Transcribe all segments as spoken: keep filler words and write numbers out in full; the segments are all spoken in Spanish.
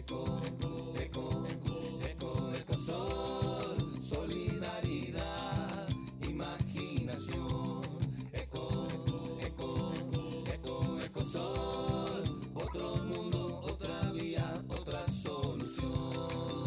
eco, eco, eco, ecosol, solidaridad, imaginación, eco, eco, eco, ecosol, otro mundo, otra vía, otra solución.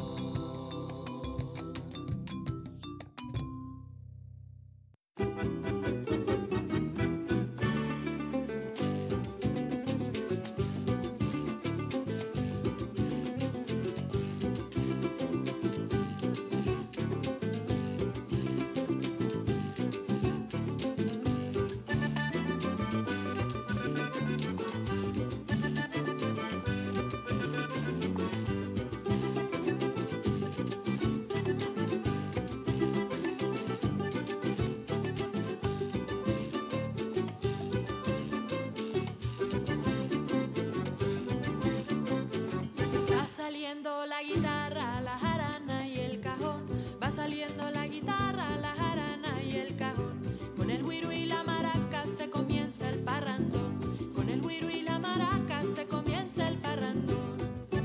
Saliendo la guitarra, la jarana y el cajón. Va saliendo la guitarra, la jarana y el cajón. Con el güiro y la maraca se comienza el parrandón. Con el güiro y la maraca se comienza el parrandón.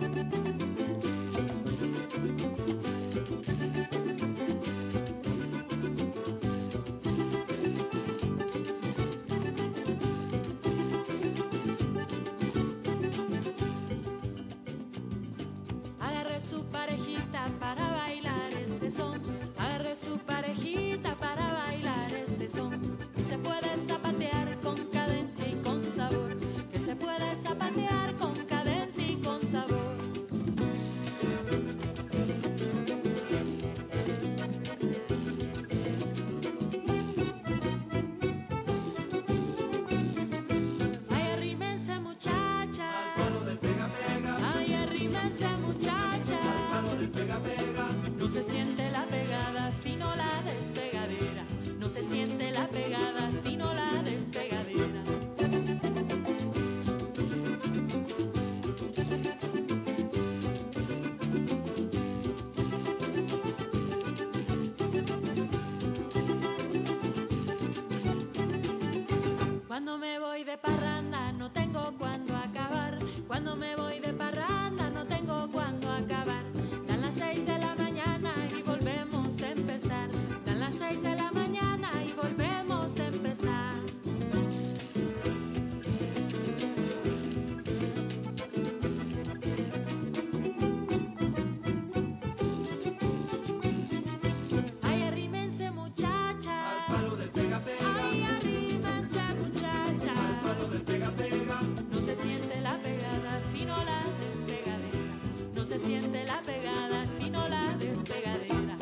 Su parejita para bailar este son, agarre su parejita para bailar este son, que se puede zapatear con cadencia y con sabor, que se puede zapatear con cadencia y con sabor. Ay, arrímense muchacha, Al palo del pega pega, ay, arrímense muchacha. pega pega, No se siente la pegada sino la despegadera. No se siente la pegada sino la despegadera. Cuando me voy de parranda no tengo cuándo acabar. Cuando me voy de parranda no tengo cuándo acabar. Dan las seis de la mañana y volvemos a empezar. Dan las seis de la mañana y volvemos a empezar. Ay, arrímense muchacha. al palo del pega pega, Ay, arrímense muchacha. al palo del pega pega, No se siente la pegada sino la despegadera. No se siente la pegada sino la despegadera.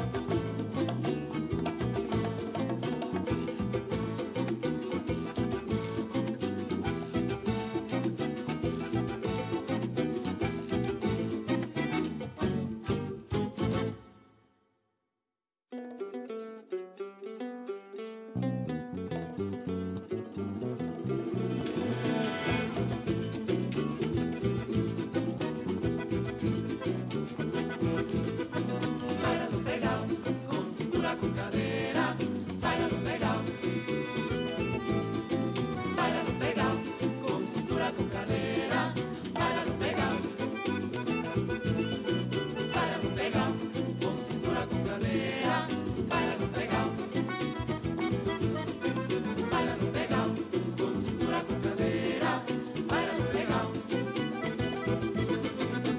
báilalo pegado, con cintura con cadera, báilalo pegado, báilalo pegado, con cintura con cadera, báilalo pegado, báilalo pegado, con cintura con cadera, báilalo pegado, báilalo pegado, con cintura con cadera, báilalo pegado,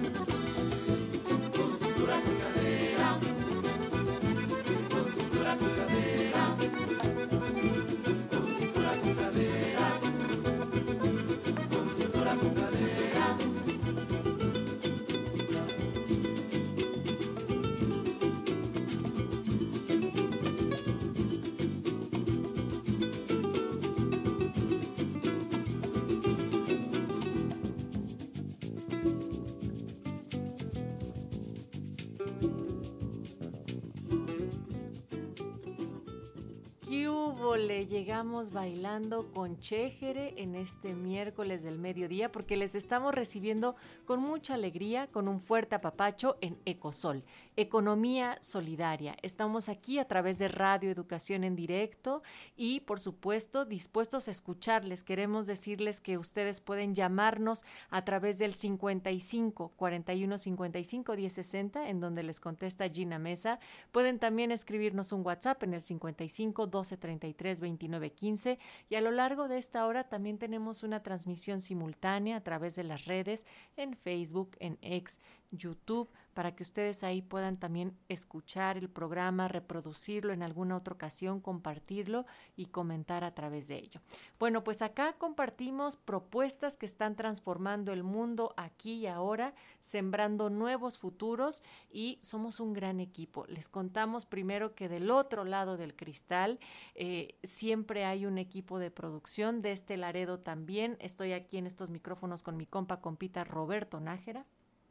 con cintura con cadera, con cintura con hubo? Le llegamos bailando con Chéjere en este miércoles del mediodía porque les estamos recibiendo con mucha alegría, con un fuerte apapacho en Ecosol, Economía Solidaria. Estamos aquí a través de Radio Educación en directo y, por supuesto, dispuestos a escucharles. Queremos decirles que ustedes pueden llamarnos a través del cincuenta y cinco, cuarenta y uno, cincuenta y cinco, diez sesenta, en donde les contesta Gina Mesa. Pueden también escribirnos un WhatsApp en el cincuenta y cinco, doce, treinta y tres, veintinueve, quince, y a lo largo de esta hora también tenemos una transmisión simultánea a través de las redes, en Facebook, en X, YouTube, para que ustedes ahí puedan también escuchar el programa, reproducirlo en alguna otra ocasión, compartirlo y comentar a través de ello. Bueno, pues acá compartimos propuestas que están transformando el mundo aquí y ahora, sembrando nuevos futuros, y somos un gran equipo. Les contamos primero que del otro lado del cristal eh, siempre hay un equipo de producción, de este Laredo también. Estoy aquí en estos micrófonos con mi compa, compita Roberto Nájera.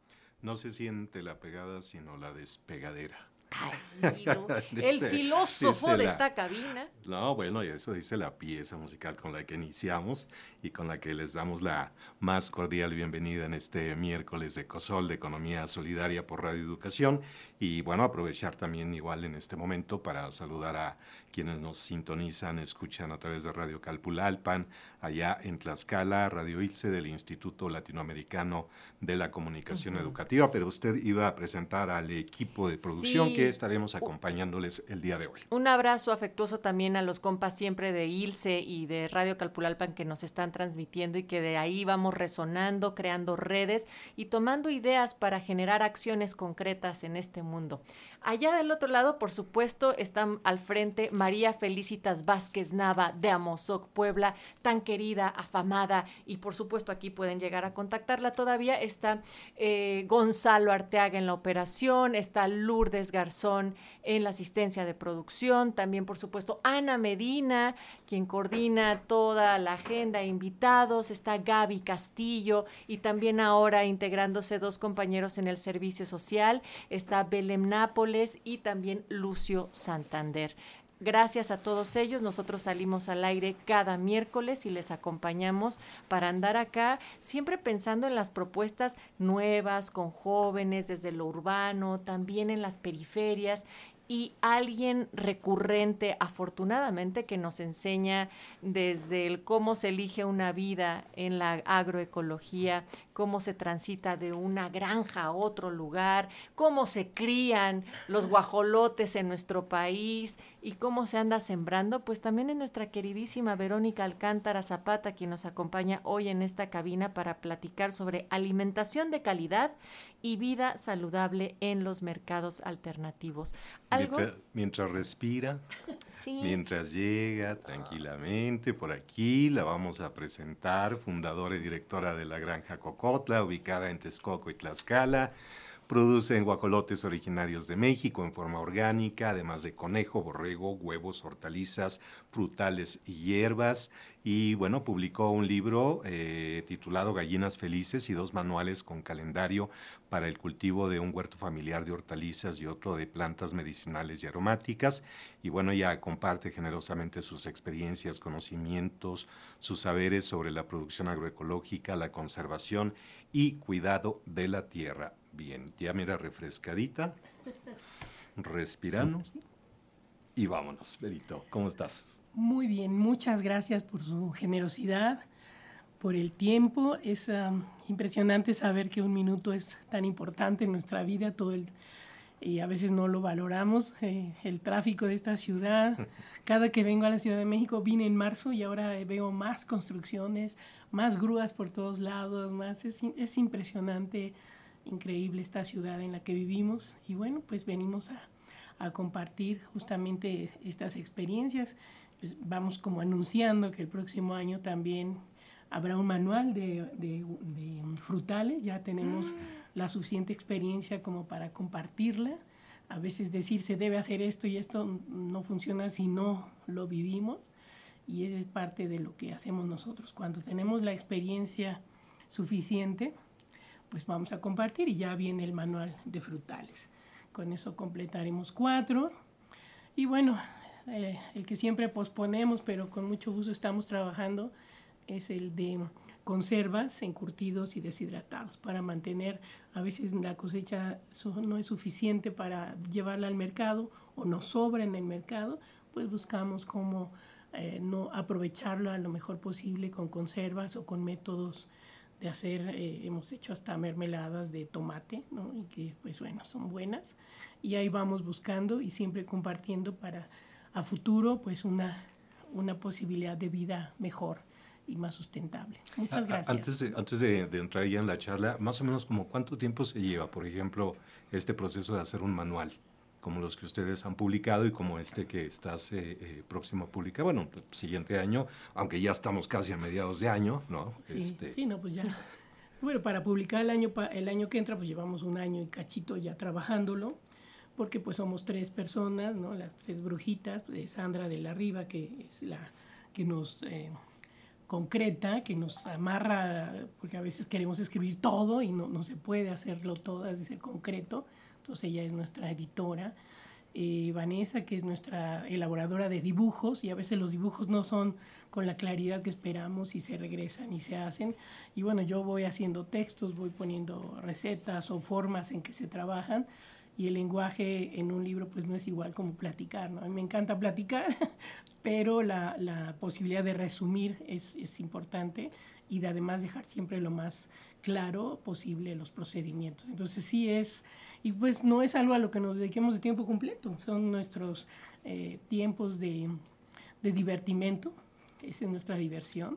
No se siente la pegada, sino la despegadera. Ay, no. El Dice- filósofo dice de la- esta cabina. No, bueno, y eso dice la pieza musical con la que iniciamos y con la que les damos la más cordial bienvenida en este miércoles de Ecosol, de Economía Solidaria por Radio Educación. Y bueno, aprovechar también igual en este momento para saludar a quienes nos sintonizan, escuchan a través de Radio Calpulalpan, allá en Tlaxcala, Radio ILSE del Instituto Latinoamericano de la Comunicación Ujú. Educativa. Pero usted iba a presentar al equipo de producción Sí. que estaremos acompañándoles el día de hoy. Un abrazo afectuoso también a los compas siempre de ILSE y de Radio Calpulalpan que nos están transmitiendo y que de ahí vamos resonando, creando redes y tomando ideas para generar acciones concretas en este mundo. Allá del otro lado, por supuesto, están al frente María Felicitas Vázquez Nava de Amozoc, Puebla, tan querida, afamada, y por supuesto aquí pueden llegar a contactarla todavía. Está eh, Gonzalo Arteaga en la operación, está Lourdes Garzón en la asistencia de producción, también por supuesto Ana Medina, quien coordina toda la agenda de invitados, está Gaby Castillo y también ahora integrándose dos compañeros en el servicio social, está Belém Nápoles y también Lucio Santander. Gracias a todos ellos, nosotros salimos al aire cada miércoles y les acompañamos para andar acá, siempre pensando en las propuestas nuevas, con jóvenes, desde lo urbano, también en las periferias, y alguien recurrente, afortunadamente, que nos enseña desde el cómo se elige una vida en la agroecología, cómo se transita de una granja a otro lugar, cómo se crían los guajolotes en nuestro país y cómo se anda sembrando, pues también es nuestra queridísima Verónica Alcántara Zapata, quien nos acompaña hoy en esta cabina para platicar sobre alimentación de calidad y vida saludable en los mercados alternativos. ¿Algo? Mientras, mientras respira, Sí. mientras llega tranquilamente por aquí, la vamos a presentar, fundadora y directora de la Granja Cocotla, ubicada en Texcoco y Tlaxcala. Producen guajolotes originarios de México en forma orgánica, además de conejo, borrego, huevos, hortalizas, frutales y hierbas. Y bueno, publicó un libro eh, titulado Gallinas Felices y dos manuales con calendario para el cultivo de un huerto familiar de hortalizas y otro de plantas medicinales y aromáticas. Y bueno, ella comparte generosamente sus experiencias, conocimientos, sus saberes sobre la producción agroecológica, la conservación y cuidado de la tierra. Bien, ya mira, refrescadita, respiramos y vámonos. Berito, ¿cómo estás? Muy bien, muchas gracias por su generosidad, por el tiempo. Es um, impresionante saber que un minuto es tan importante en nuestra vida, todo el, y a veces no lo valoramos. Eh, el tráfico de esta ciudad, cada que vengo a la Ciudad de México, vine en marzo y ahora veo más construcciones, más grúas por todos lados, más es, es impresionante, increíble esta ciudad en la que vivimos. Y bueno, pues venimos a, a compartir justamente estas experiencias. Pues vamos como anunciando que el próximo año también habrá un manual de, de, de frutales. Ya tenemos mm. la suficiente experiencia como para compartirla. A veces decir se debe hacer esto y esto no funciona si no lo vivimos, y es parte de lo que hacemos nosotros. Cuando tenemos la experiencia suficiente, pues vamos a compartir, y ya viene el manual de frutales. Con eso completaremos cuatro. Y bueno, eh, el que siempre posponemos, pero con mucho gusto estamos trabajando, es el de conservas, encurtidos y deshidratados, para mantener, a veces la cosecha no es suficiente para llevarla al mercado o nos sobra en el mercado, pues buscamos cómo eh, no aprovecharlo a lo mejor posible con conservas o con métodos de hacer, eh, hemos hecho hasta mermeladas de tomate, ¿no? Y que pues bueno, son buenas, y ahí vamos buscando y siempre compartiendo para a futuro pues una, una posibilidad de vida mejor y más sustentable. Muchas gracias. Antes, de, antes de, de entrar ya en la charla, más o menos como cuánto tiempo se lleva, por ejemplo, este proceso de hacer un manual, como los que ustedes han publicado y como este que estás eh, eh, próximo a publicar, bueno, el siguiente año, aunque ya estamos casi a mediados de año, ¿no? Sí, este... sí, no, pues ya. Bueno, para publicar el año, el año que entra, pues llevamos un año y cachito ya trabajándolo, porque pues somos tres personas, ¿no? Las tres brujitas, de Sandra de la Riva, que es la que nos eh, concreta, que nos amarra, porque a veces queremos escribir todo y no, no se puede hacerlo todo, es decir, concreto. Entonces ella es nuestra editora. Eh, Vanessa, que es nuestra elaboradora de dibujos, y a veces los dibujos no son con la claridad que esperamos y se regresan y se hacen. Y bueno, yo voy haciendo textos, voy poniendo recetas o formas en que se trabajan, y el lenguaje en un libro pues no es igual como platicar, ¿no? A mí me encanta platicar, pero la, la posibilidad de resumir es, es importante, y de además dejar siempre lo más claro posible los procedimientos. Entonces sí es, y pues no es algo a lo que nos dediquemos de tiempo completo, son nuestros eh, tiempos de, de divertimento, esa es nuestra diversión,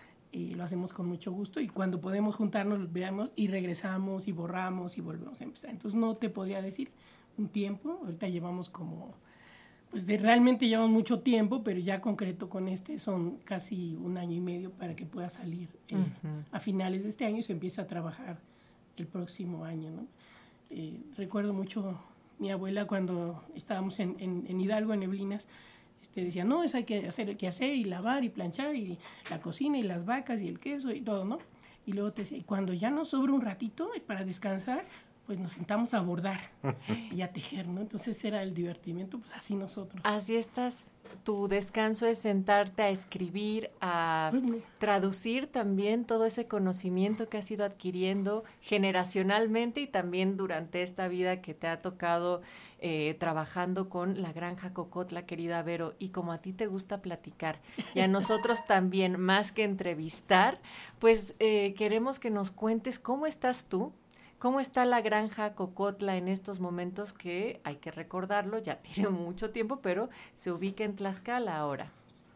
y lo hacemos con mucho gusto, y cuando podemos juntarnos, veamos y regresamos y borramos y volvemos a empezar. Entonces no te podría decir un tiempo, ahorita llevamos como, pues de, realmente llevamos mucho tiempo, pero ya concreto con este son casi un año y medio para que pueda salir eh, uh-huh. a finales de este año y se empieza a trabajar el próximo año, ¿no? Eh, recuerdo mucho mi abuela cuando estábamos en, en, en Hidalgo, en Neblinas, este, decía, no, eso hay que hacer, que hacer y lavar y planchar y la cocina y las vacas y el queso y todo, ¿no? Y luego te decía, y cuando ya nos sobra un ratito para descansar, pues nos sentamos a bordar y a tejer, ¿no? Entonces era el divertimiento, pues así nosotros. Así estás. Tu descanso es sentarte a escribir, a traducir también todo ese conocimiento que has ido adquiriendo generacionalmente y también durante esta vida que te ha tocado eh, trabajando con la Granja Cocotla, querida Vero. Y como a ti te gusta platicar y a nosotros también, más que entrevistar, pues eh, queremos que nos cuentes cómo estás tú. ¿Cómo está la Granja Cocotla en estos momentos que, hay que recordarlo, ya tiene mucho tiempo, pero se ubica en Tlaxcala ahora?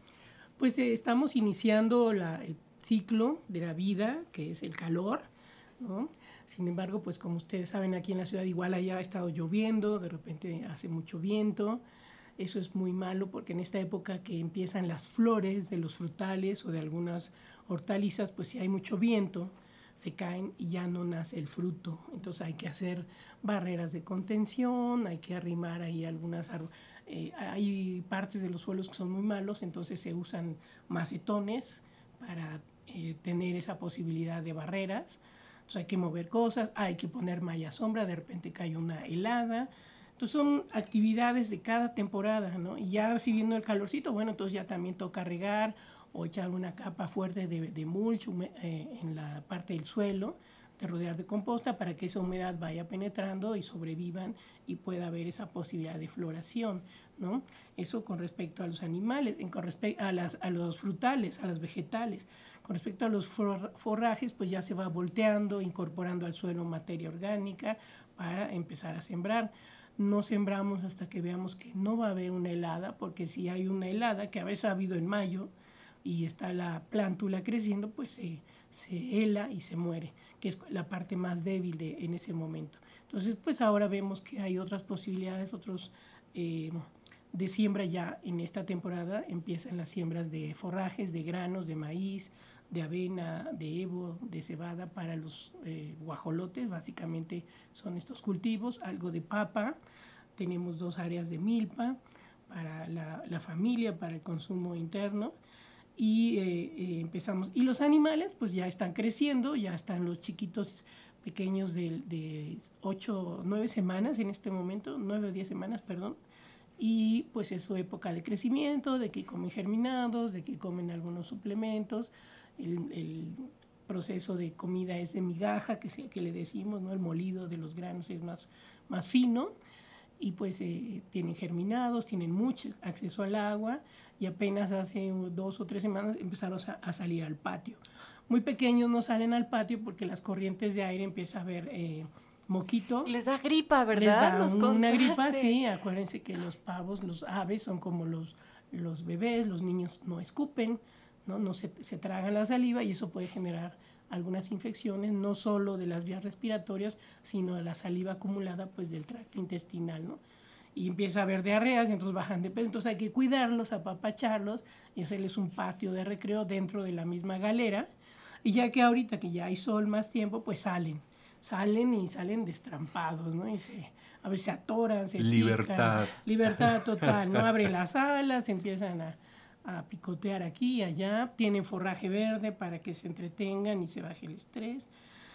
Pues eh, estamos iniciando la, el ciclo de la vida, que es el calor, ¿no? Sin embargo, pues como ustedes saben, aquí en la ciudad igual allá ha estado lloviendo, de repente hace mucho viento. Eso es muy malo porque en esta época que empiezan las flores de los frutales o de algunas hortalizas, pues si hay mucho viento, se caen y ya no nace el fruto. Entonces hay que hacer barreras de contención, hay que arrimar ahí algunas... Eh, hay partes de los suelos que son muy malos, entonces se usan macetones para eh, tener esa posibilidad de barreras. Entonces hay que mover cosas, hay que poner malla sombra, de repente cae una helada. Entonces son actividades de cada temporada, ¿no? Y ya si viene el calorcito, bueno, entonces ya también toca regar o echar una capa fuerte de, de mulch eh, en la parte del suelo, de rodear de composta para que esa humedad vaya penetrando y sobrevivan y pueda haber esa posibilidad de floración, ¿no? Eso con respecto a los animales, en, con respecto a, las, a los frutales, a los vegetales. Con respecto a los forrajes, pues ya se va volteando, incorporando al suelo materia orgánica para empezar a sembrar. No sembramos hasta que veamos que no va a haber una helada, porque si hay una helada, que a veces ha habido en mayo, y está la plántula creciendo, pues se, se hela y se muere, que es la parte más débil de, en ese momento. Entonces, pues ahora vemos que hay otras posibilidades, otros eh, de siembra ya en esta temporada. Empiezan las siembras de forrajes, de granos, de maíz, de avena, de evo, de cebada para los eh, guajolotes. Básicamente son estos cultivos, algo de papa. Tenemos dos áreas de milpa para la, la familia, para el consumo interno. Y eh, eh, empezamos, y los animales pues ya están creciendo, ya están los chiquitos pequeños de, de ocho, nueve semanas en este momento, nueve o diez semanas, perdón, y pues es su época de crecimiento, de que comen germinados, de que comen algunos suplementos. El, el proceso de comida es de migaja, que, se, que le decimos, ¿no? El molido de los granos es más, más fino, y pues eh, tienen germinados, tienen mucho acceso al agua, y apenas hace dos o tres semanas empezaron a, a salir al patio. Muy pequeños no salen al patio porque las corrientes de aire empieza a haber eh, moquito. Les da gripa, ¿verdad? Les da Nos una contaste. gripa, sí. Acuérdense que los pavos, los aves son como los, los bebés, los niños no escupen, no, no se, se tragan la saliva, y eso puede generar algunas infecciones, no solo de las vías respiratorias, sino de la saliva acumulada pues del tracto intestinal, ¿no? Y empieza a haber diarreas, y entonces bajan de peso. Entonces hay que cuidarlos, apapacharlos y hacerles un patio de recreo dentro de la misma galera. Y ya que ahorita que ya hay sol más tiempo, pues salen. Salen y salen destrampados, ¿no? Y se, a veces se atoran, se Libertad. pican. Libertad total, ¿no? Abren las alas, empiezan a, a picotear aquí y allá. Tienen forraje verde para que se entretengan y se baje el estrés.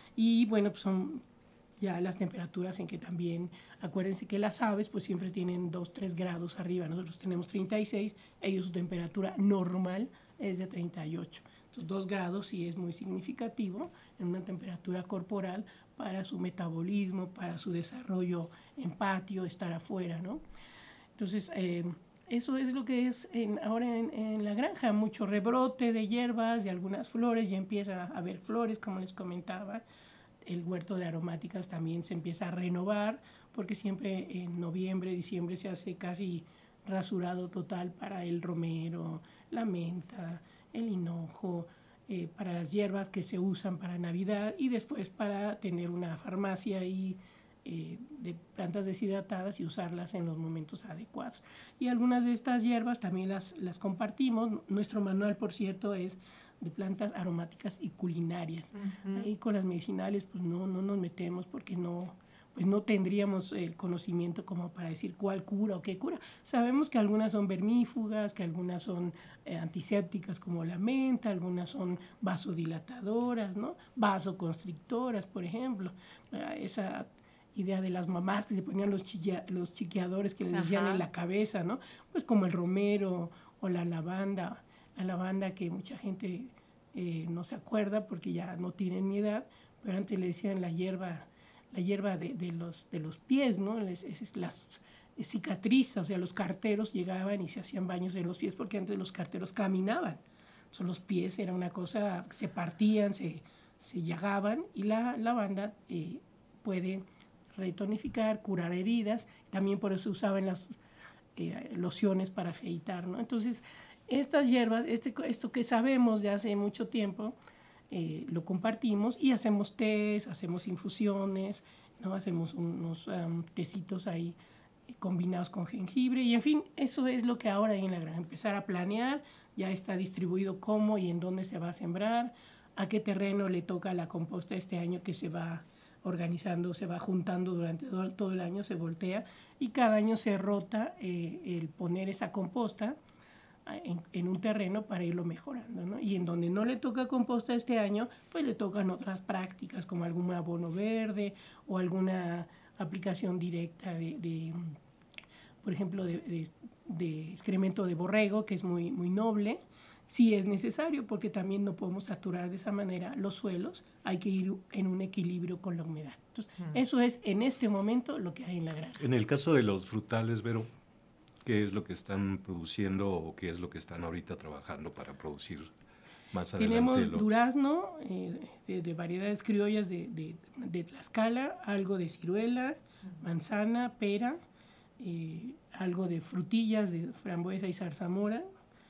Y bueno, pues son ya las temperaturas en que también, acuérdense que las aves pues siempre tienen dos, tres grados arriba. Nosotros tenemos treinta y seis, ellos su temperatura normal es de treinta y ocho. Entonces, dos grados sí es muy significativo en una temperatura corporal para su metabolismo, para su desarrollo en patio, estar afuera, ¿no? Entonces, eh, eso es lo que es en, ahora en, en la granja, mucho rebrote de hierbas, de algunas flores, ya empieza a haber flores, como les comentaba. El huerto de aromáticas también se empieza a renovar, porque siempre en noviembre, diciembre se hace casi rasurado total para el romero, la menta, el hinojo, eh, para las hierbas que se usan para Navidad, y después para tener una farmacia ahí eh, de plantas deshidratadas y usarlas en los momentos adecuados. Y algunas de estas hierbas también las, las compartimos. Nuestro manual, por cierto, es de plantas aromáticas y culinarias. Uh-huh. Ahí con las medicinales pues no, no nos metemos porque no, pues no tendríamos el conocimiento como para decir cuál cura o qué cura. Sabemos que algunas son vermífugas, que algunas son eh, antisépticas como la menta, algunas son vasodilatadoras, ¿no? Vasoconstrictoras, por ejemplo. Esa idea de las mamás que se ponían los, chilla, los chiqueadores que les decían Ajá. en la cabeza, ¿no? Pues como el romero o la lavanda, la lavanda que mucha gente eh, no se acuerda porque ya no tienen mi edad, pero antes le decían la hierba, la hierba de, de, los, de los pies, ¿no? Les, es, las cicatrices, o sea, los carteros llegaban y se hacían baños en los pies porque antes los carteros caminaban. Entonces los pies era una cosa, se partían, se, se llagaban, y la lavanda eh, puede retonificar, curar heridas. También por eso usaban las eh, lociones para afeitar, ¿no? Entonces, estas hierbas, este, esto que sabemos de hace mucho tiempo, eh, lo compartimos y hacemos tés, hacemos infusiones, ¿no? Hacemos unos um, tecitos ahí combinados con jengibre, y en fin, eso es lo que ahora hay en la granja. Empezar a planear, ya está distribuido cómo y en dónde se va a sembrar, a qué terreno le toca la composta este año, que se va organizando, se va juntando durante todo, todo el año, se voltea, y cada año se rota eh, el poner esa composta En, en un terreno para irlo mejorando, ¿no? Y en donde no le toca composta este año, pues le tocan otras prácticas como algún abono verde o alguna aplicación directa de, de por ejemplo, de, de, de excremento de borrego, que es muy, muy noble. Sí es necesario, porque también no podemos saturar de esa manera los suelos, hay que ir en un equilibrio con la humedad. Entonces, mm. eso es en este momento lo que hay en la granja. En el caso de los frutales, Vero, ¿qué es lo que están produciendo o qué es lo que están ahorita trabajando para producir más adelante? Tenemos lo... durazno eh, de, de variedades criollas de, de, de Tlaxcala, algo de ciruela, manzana, pera, eh, algo de frutillas de frambuesa y zarzamora,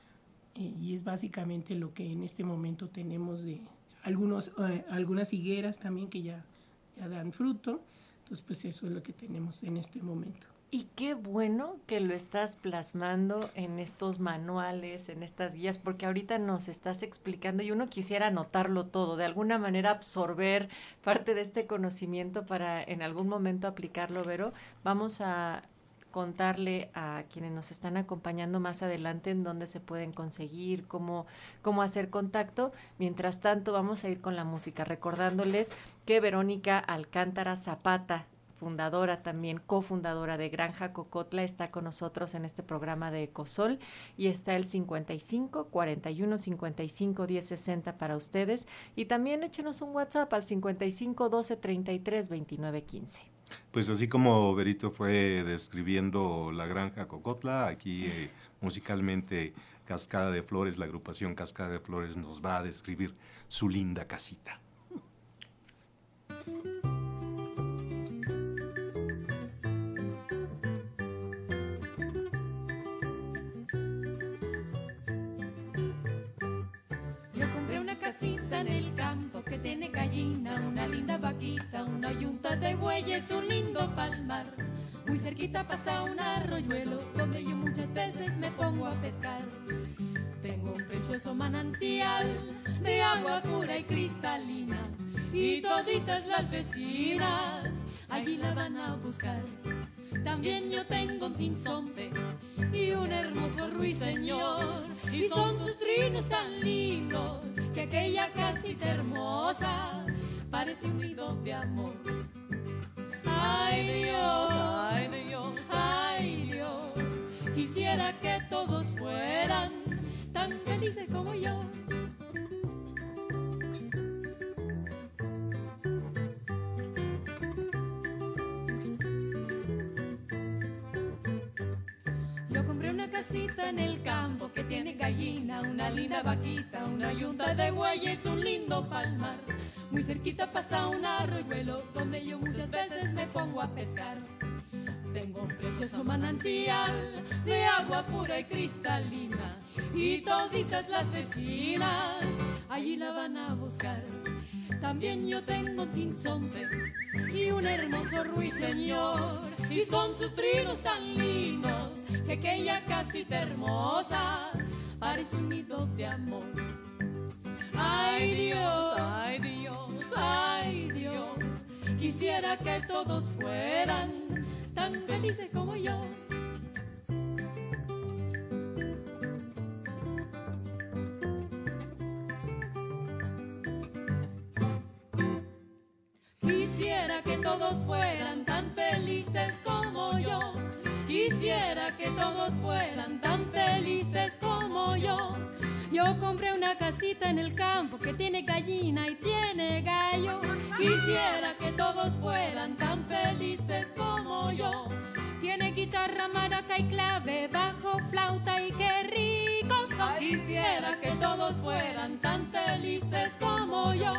eh, y es básicamente lo que en este momento tenemos de algunos, eh, algunas higueras también que ya, ya dan fruto. Entonces, pues eso es lo que tenemos en este momento. Y qué bueno que lo estás plasmando en estos manuales, en estas guías, porque ahorita nos estás explicando y uno quisiera anotarlo todo, de alguna manera absorber parte de este conocimiento para en algún momento aplicarlo, Vero. Vamos a contarle a quienes nos están acompañando más adelante en dónde se pueden conseguir, cómo, cómo hacer contacto. Mientras tanto, vamos a ir con la música, recordándoles que Verónica Alcántara Zapata fundadora también, cofundadora de Granja Cocotla, está con nosotros en este programa de Ecosol y está el cincuenta y cinco, cuarenta y uno, cincuenta y cinco, diez, sesenta para ustedes. Y también échenos un WhatsApp al cincuenta y cinco, doce, treinta y tres, veintinueve, quince. Pues así como Berito fue describiendo la Granja Cocotla, aquí eh, musicalmente Cascada de Flores, la agrupación Cascada de Flores nos va a describir su linda casita. Yo compré una casita en el campo que tiene gallina, una linda vaquita, una yunta de bueyes, un lindo palmar. Muy cerquita pasa un arroyuelo donde yo muchas veces me pongo a pescar. Tengo un precioso manantial de agua pura y cristalina y toditas las vecinas allí la van a buscar. También yo tengo un sinsonte y un hermoso ruiseñor y son sus trinos tan lindos que aquella casita hermosa parece un nido de amor. Ay Dios, ay Dios, ay Dios, quisiera que todos fueran tan felices como yo. Yo compré una casita en el campo que tiene gallina, una linda vaquita, una yunta de bueyes, un lindo palmar. Muy cerquita pasa un arroyuelo donde yo muchas veces me pongo a pescar. Tengo un precioso manantial de agua pura y cristalina y toditas las vecinas allí la van a buscar. También yo tengo un sinsonte y un hermoso ruiseñor y son sus trinos tan lindos que aquella casita hermosa parece un nido de amor. Ay Dios, ay Dios, ay Dios, quisiera que todos fueran tan felices como yo. Quisiera que todos fueran tan felices como yo. Quisiera que todos fueran tan felices como yo. Yo compré una casita en el campo que tiene gallina y tiene gallo. Quisiera que todos fueran tan felices como yo. Tiene guitarra, maraca y clave, bajo, flauta y qué ricos son. Quisiera que todos fueran tan felices como yo.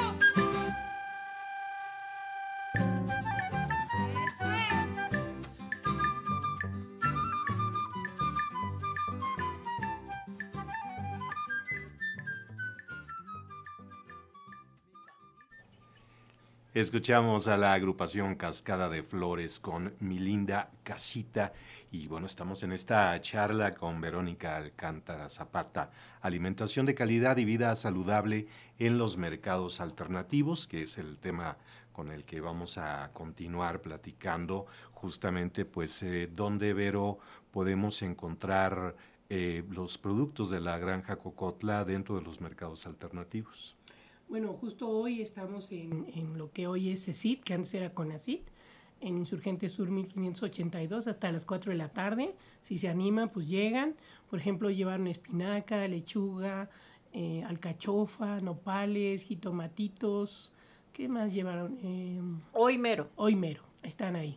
Escuchamos a la agrupación Cascada de Flores con Mi Linda Casita y bueno, estamos en esta charla con Verónica Alcántara Zapata, alimentación de calidad y vida saludable en los mercados alternativos, que es el tema con el que vamos a continuar platicando, justamente pues eh, dónde, Vero, podemos encontrar eh, los productos de la Granja Cocotla dentro de los mercados alternativos. Bueno, justo hoy estamos en, en lo que hoy es CECIT, que antes era CONACYT, en Insurgente Sur mil quinientos ochenta y dos hasta las cuatro de la tarde. Si se animan, pues llegan. Por ejemplo, llevaron espinaca, lechuga, eh, alcachofa, nopales, jitomatitos. ¿Qué más llevaron? Eh, Hoy mero. Hoy mero, están ahí.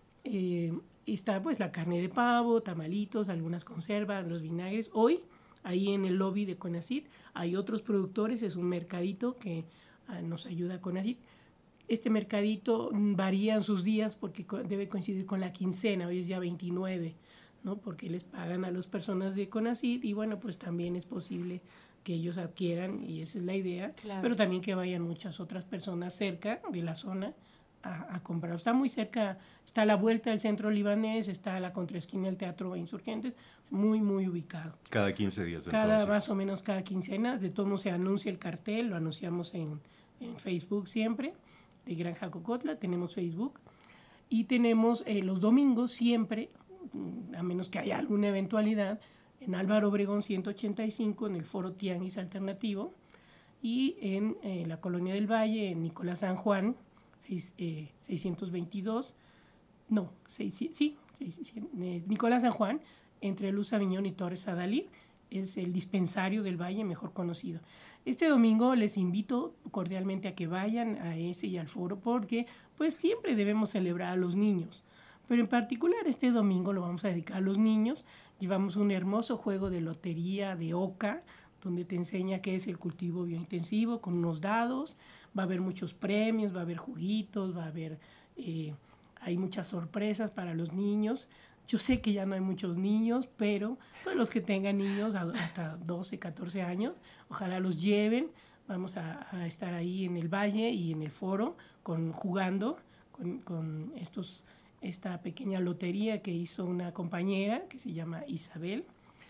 Eh, está pues la carne de pavo, tamalitos, algunas conservas, los vinagres. Hoy, ahí en el lobby de CONACYT, hay otros productores, es un mercadito que uh, nos ayuda CONACYT. Este mercadito varía en sus días porque co- debe coincidir con la quincena, hoy es ya veintinueve, ¿no? Porque les pagan a las personas de CONACYT y bueno, pues también es posible que ellos adquieran, y esa es la idea, Claro. pero también que vayan muchas otras personas cerca de la zona a, a comprar. Está muy cerca, está a la vuelta del centro libanés, está a la contraesquina del Teatro Insurgentes, muy, muy ubicado. Cada quince días Cada, entonces. más o menos cada quincena, de todos modos se anuncia el cartel, lo anunciamos en, en Facebook siempre, de Granja Cocotla, tenemos Facebook, y tenemos eh, los domingos siempre, mm, a menos que haya alguna eventualidad, en Álvaro Obregón ciento ochenta y cinco, en el Foro Tianguis Alternativo, y en eh, la Colonia del Valle, en Nicolás San Juan, seis, eh, seiscientos veintidós, no, seis, sí, seis, eh, Nicolás San Juan, entre Luz Aviñón y Torres Adalid, es el dispensario del Valle mejor conocido. Este domingo les invito cordialmente a que vayan a ese y al foro, porque pues siempre debemos celebrar a los niños. Pero en particular este domingo lo vamos a dedicar a los niños. Llevamos un hermoso juego de lotería de oca, donde te enseña qué es el cultivo biointensivo, con unos dados. Va a haber muchos premios, va a haber juguitos, va a haber, eh, hay muchas sorpresas para los niños. Yo sé que ya no hay muchos niños, pero pues, los que tengan niños hasta doce, catorce años, ojalá los lleven. Vamos a, a estar ahí en el Valle y en el foro con, jugando con, con estos, esta pequeña lotería que hizo una compañera que se llama Isabel.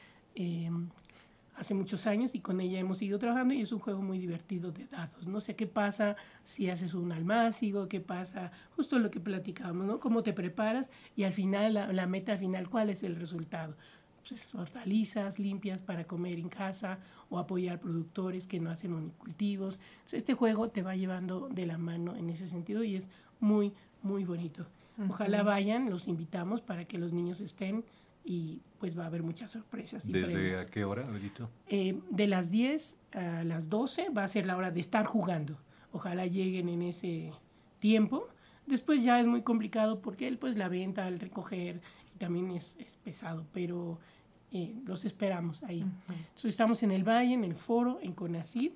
Eh, hace muchos años y con ella hemos ido trabajando y es un juego muy divertido de dados. No sé qué pasa si haces un almácigo, qué pasa, justo lo que platicábamos, ¿no? Cómo te preparas y al final, la, la meta final, ¿cuál es el resultado? Pues hortalizas limpias para comer en casa o apoyar productores que no hacen monocultivos. Entonces, este juego te va llevando de la mano en ese sentido y es muy, muy bonito. Uh-huh. Ojalá vayan, los invitamos para que los niños estén y pues va a haber muchas sorpresas. ¿Desde premios. a qué hora, Benito? Eh, de las diez a las doce va a ser la hora de estar jugando. Ojalá lleguen en ese tiempo. Después ya es muy complicado porque él, pues, la venta, el recoger, también es, es pesado, pero eh, los esperamos ahí. Uh-huh. Entonces estamos en el Valle, en el foro, en CONACYT.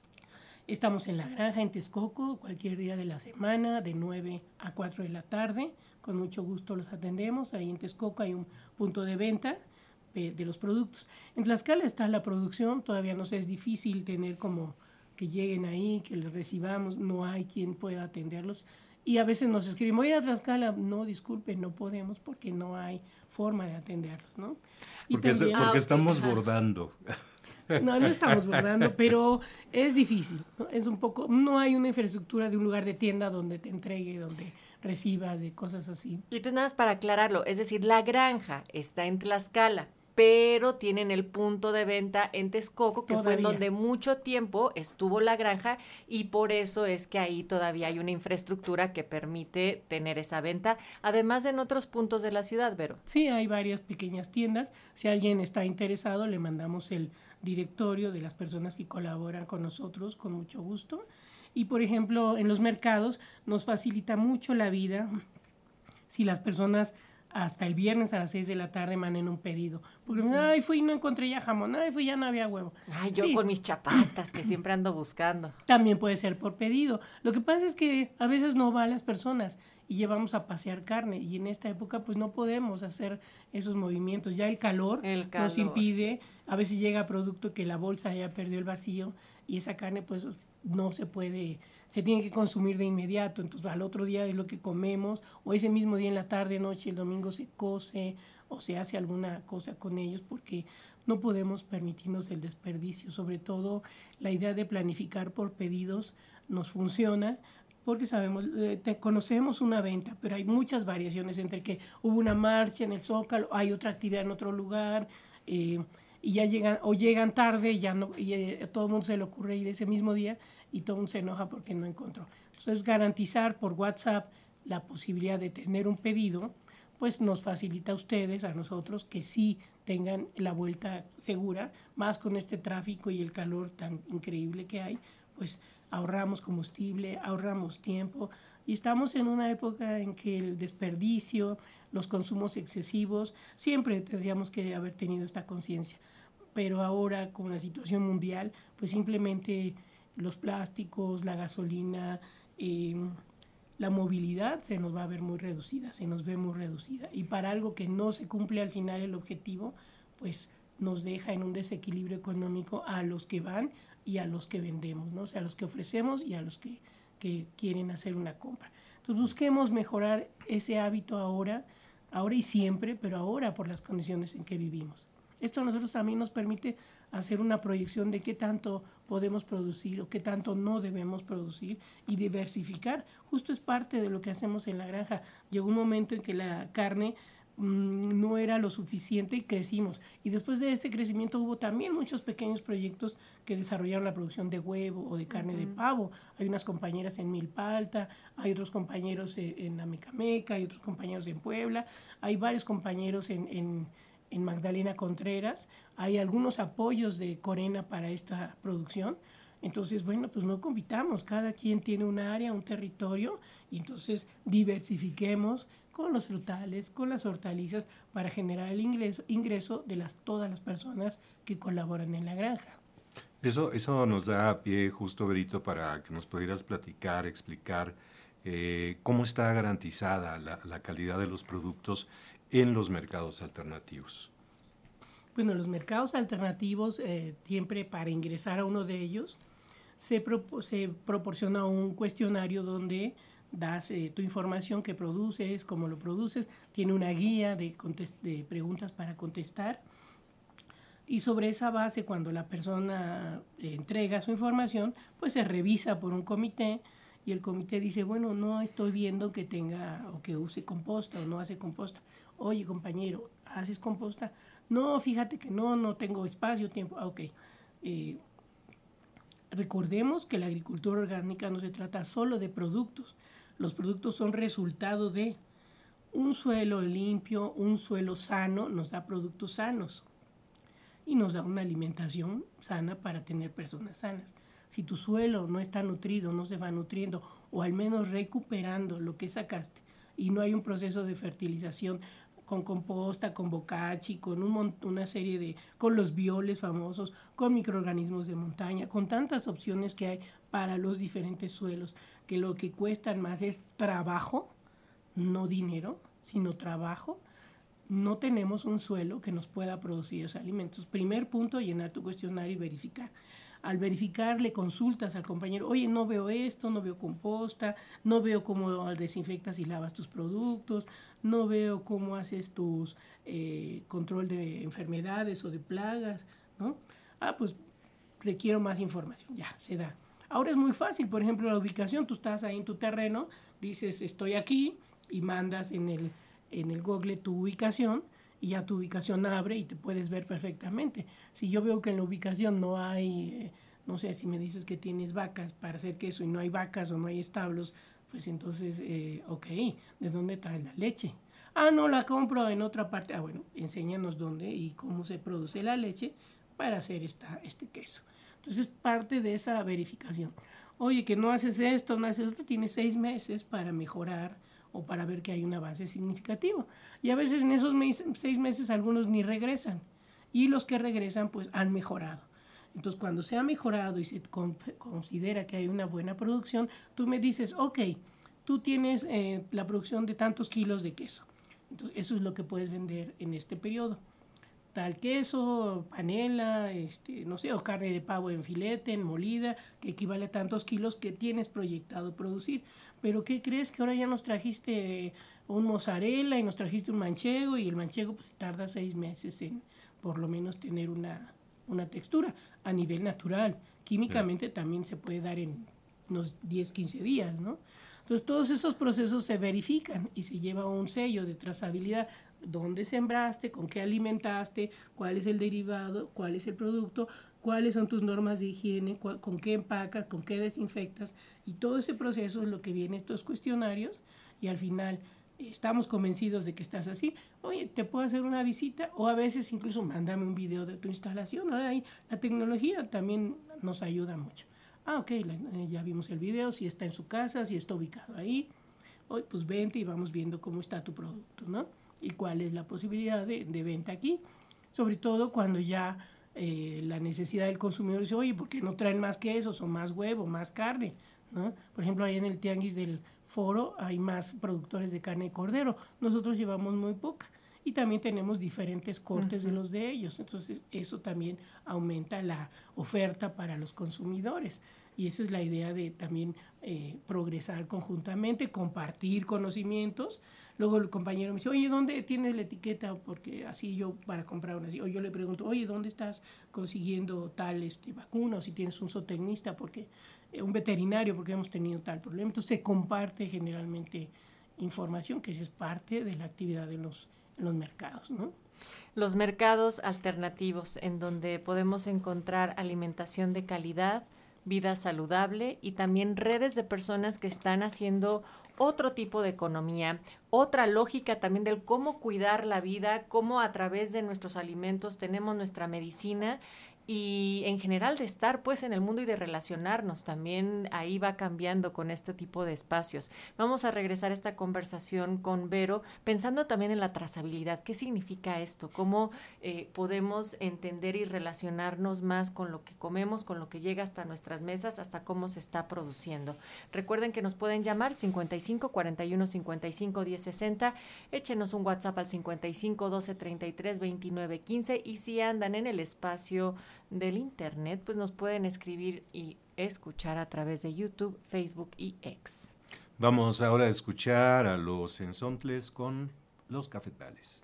Estamos en la granja, en Texcoco, cualquier día de la semana, de nueve a cuatro de la tarde. Con mucho gusto los atendemos. Ahí en Texcoco hay un punto de venta de, de los productos. En Tlaxcala está la producción, todavía nos es difícil tener como que lleguen ahí, que les recibamos, no hay quien pueda atenderlos. Y a veces nos escriben, voy a ir a Tlaxcala, no, disculpen, no podemos porque no hay forma de atenderlos, ¿no? Y porque también, porque ah, estamos ajá. bordando. No, no estamos bordando, pero es difícil, ¿no? Es un poco, no hay una infraestructura de un lugar de tienda donde te entregue, donde recibas, de cosas así. Y entonces nada más para aclararlo, es decir, la granja está en Tlaxcala, pero tienen el punto de venta en Texcoco, que todavía fue en donde mucho tiempo estuvo la granja y por eso es que ahí todavía hay una infraestructura que permite tener esa venta, además en otros puntos de la ciudad, Vero. Sí, hay varias pequeñas tiendas. Si alguien está interesado, le mandamos el directorio de las personas que colaboran con nosotros con mucho gusto. Y, por ejemplo, en los mercados nos facilita mucho la vida si las personas hasta el viernes a las seis de la tarde manden un pedido. Porque, ay, fui y no encontré ya jamón, ay, fui y ya no había huevo. Ay, yo sí. Con mis chapatas que siempre ando buscando. También puede ser por pedido. Lo que pasa es que a veces no van las personas y llevamos a pasear carne y en esta época pues no podemos hacer esos movimientos. Ya el calor, el calor nos impide, sí. A veces llega producto que la bolsa ya perdió el vacío y esa carne pues no se puede, se tiene que consumir de inmediato, entonces al otro día es lo que comemos, o ese mismo día en la tarde, noche, el domingo se cose o se hace alguna cosa con ellos porque no podemos permitirnos el desperdicio. Sobre todo la idea de planificar por pedidos nos funciona porque sabemos, eh, te, conocemos una venta, pero hay muchas variaciones entre que hubo una marcha en el Zócalo, hay otra actividad en otro lugar, eh, y ya llegan, o llegan tarde y ya no, y eh, a todo el mundo se le ocurre ir ese mismo día y todo el mundo se enoja porque no encontró. Entonces, garantizar por WhatsApp la posibilidad de tener un pedido, pues nos facilita a ustedes, a nosotros, que sí tengan la vuelta segura, más con este tráfico y el calor tan increíble que hay, pues ahorramos combustible, ahorramos tiempo y estamos en una época en que el desperdicio, los consumos excesivos, siempre tendríamos que haber tenido esta conciencia. Pero ahora con la situación mundial, pues simplemente los plásticos, la gasolina, eh, la movilidad se nos va a ver muy reducida, se nos ve muy reducida. Y para algo que no se cumple al final el objetivo, pues nos deja en un desequilibrio económico a los que van y a los que vendemos, ¿no? O sea, a los que ofrecemos y a los que, que quieren hacer una compra. Entonces busquemos mejorar ese hábito ahora, ahora y siempre, pero ahora por las condiciones en que vivimos. Esto a nosotros también nos permite hacer una proyección de qué tanto podemos producir o qué tanto no debemos producir y diversificar. Justo es parte de lo que hacemos en la granja. Llegó un momento en que la carne mmm, no era lo suficiente y crecimos. Y después de ese crecimiento hubo también muchos pequeños proyectos que desarrollaron la producción de huevo o de carne uh-huh. de pavo. Hay unas compañeras en Milpa Alta, hay otros compañeros en, en Amecameca, hay otros compañeros en Puebla, hay varios compañeros en, en, en Magdalena Contreras, hay algunos apoyos de Corena para esta producción. Entonces, bueno, pues no compitamos, cada quien tiene un área, un territorio, y entonces diversifiquemos con los frutales, con las hortalizas, para generar el ingreso, ingreso de las, todas las personas que colaboran en la granja. Eso, eso nos da pie justo, Berito, para que nos pudieras platicar, explicar eh, cómo está garantizada la, la calidad de los productos en los mercados alternativos. Bueno, los mercados alternativos, eh, siempre para ingresar a uno de ellos, se, pro, se proporciona un cuestionario donde das eh, tu información que produces, cómo lo produces, tiene una guía de, contest- de preguntas para contestar, y sobre esa base, cuando la persona eh, entrega su información, pues se revisa por un comité, y el comité dice, bueno, no estoy viendo que tenga o que use composta o no hace composta. Oye, compañero, ¿haces composta? No, fíjate que no, no tengo espacio, tiempo. Ah, ok. Eh, recordemos que la agricultura orgánica no se trata solo de productos. Los productos son resultado de un suelo limpio, un suelo sano, nos da productos sanos y nos da una alimentación sana para tener personas sanas. Si tu suelo no está nutrido, no se va nutriendo, o al menos recuperando lo que sacaste, y no hay un proceso de fertilización con composta, con bocachi, con un, una serie de, con los bioles famosos, con microorganismos de montaña, con tantas opciones que hay para los diferentes suelos, que lo que cuestan más es trabajo, no dinero, sino trabajo. No tenemos un suelo que nos pueda producir esos alimentos. Primer punto, llenar tu cuestionario y verificar. Al verificar, le consultas al compañero, oye, no veo esto, no veo composta, no veo cómo desinfectas y lavas tus productos, no veo cómo haces tus eh, control de enfermedades o de plagas, ¿no? Ah, pues requiero más información, ya, se da. Ahora es muy fácil, por ejemplo, la ubicación, tú estás ahí en tu terreno, dices, estoy aquí, y mandas en el, en el Google tu ubicación, y ya tu ubicación abre y te puedes ver perfectamente. Si yo veo que en la ubicación no hay, eh, no sé, si me dices que tienes vacas para hacer queso y no hay vacas o no hay establos, pues entonces, eh, ok, ¿de dónde traes la leche? Ah, no, la compro en otra parte. Ah, bueno, enséñanos dónde y cómo se produce la leche para hacer esta, este queso. Entonces, parte de esa verificación. Oye, que no haces esto, no haces esto, tienes seis meses para mejorar o para ver que hay un avance significativo. Y a veces en esos meses, seis meses algunos ni regresan. Y los que regresan, pues han mejorado. Entonces, cuando se ha mejorado y se con, considera que hay una buena producción, tú me dices, ok, tú tienes eh, la producción de tantos kilos de queso. Entonces, eso es lo que puedes vender en este periodo. Tal queso, panela, este, no sé, o carne de pavo en filete, en molida, que equivale a tantos kilos que tienes proyectado producir. Pero ¿qué crees? Que ahora ya nos trajiste un mozzarella y nos trajiste un manchego, y el manchego pues tarda seis meses en por lo menos tener una, una textura a nivel natural. Químicamente sí. También se puede dar en unos diez, quince días, ¿no? Entonces todos esos procesos se verifican y se lleva un sello de trazabilidad. ¿Dónde sembraste? ¿Con qué alimentaste? ¿Cuál es el derivado? ¿Cuál es el producto? ¿Cuáles son tus normas de higiene? ¿Con qué empacas? ¿Con qué desinfectas? Y todo ese proceso es lo que viene en estos cuestionarios, y al final estamos convencidos de que estás así. Oye, ¿te puedo hacer una visita? O a veces incluso mándame un video de tu instalación. Ahora ahí la tecnología también nos ayuda mucho. Ah, ok, la, ya vimos el video, si está en su casa, si está ubicado ahí. Hoy pues vente y vamos viendo cómo está tu producto, ¿no? Y cuál es la posibilidad de, de venta aquí. Sobre todo cuando ya eh, la necesidad del consumidor dice, oye, ¿por qué no traen más quesos o más huevo, más carne? ¿No? Por ejemplo, ahí en el Tianguis del Foro hay más productores de carne de cordero. Nosotros llevamos muy poca. Y también tenemos diferentes cortes uh-huh. de los de ellos. Entonces, eso también aumenta la oferta para los consumidores. Y esa es la idea de también eh, progresar conjuntamente, compartir conocimientos. Luego el compañero me dice, oye, ¿dónde tienes la etiqueta? Porque así yo para comprar una así. O yo le pregunto, oye, ¿dónde estás consiguiendo tal este, vacuna? O si tienes un zootecnista, porque, eh, un veterinario, porque hemos tenido tal problema. Entonces se comparte generalmente información, que esa es parte de la actividad de los los mercados, ¿no? Los mercados alternativos en donde podemos encontrar alimentación de calidad, vida saludable y también redes de personas que están haciendo otro tipo de economía, otra lógica también del cómo cuidar la vida, cómo a través de nuestros alimentos tenemos nuestra medicina y en general de estar pues en el mundo y de relacionarnos también ahí va cambiando con este tipo de espacios. Vamos a regresar a esta conversación con Vero pensando también en la trazabilidad. ¿Qué significa esto? ¿Cómo eh, podemos entender y relacionarnos más con lo que comemos, con lo que llega hasta nuestras mesas, hasta cómo se está produciendo? Recuerden que nos pueden llamar cincuenta y cinco, cuarenta y uno, cincuenta y cinco, diez, sesenta, échenos un WhatsApp al cincuenta y cinco, doce, treinta y tres, veintinueve, quince y si andan en el espacio del internet, pues nos pueden escribir y escuchar a través de YouTube, Facebook y X. Vamos ahora a escuchar a los Ensontles con Los Cafetales.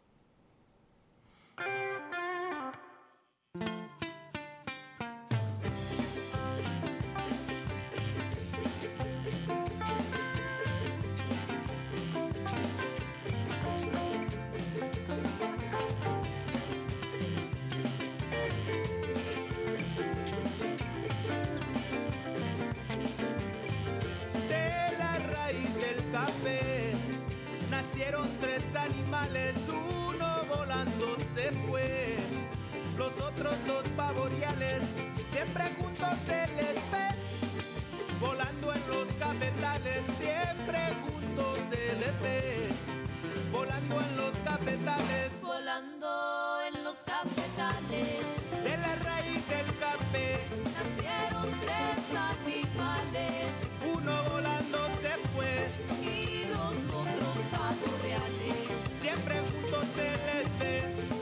Nacieron tres animales, uno volando se fue. Los otros dos pavoriales siempre juntos se les ve. Volando en los cafetales, siempre juntos se les ve. Volando en los cafetales, Volando en los cafetales, de la raíz del café. nacieron tres animales Uno volando se fue, y los otros pavos reales. siempre juntos se les ve.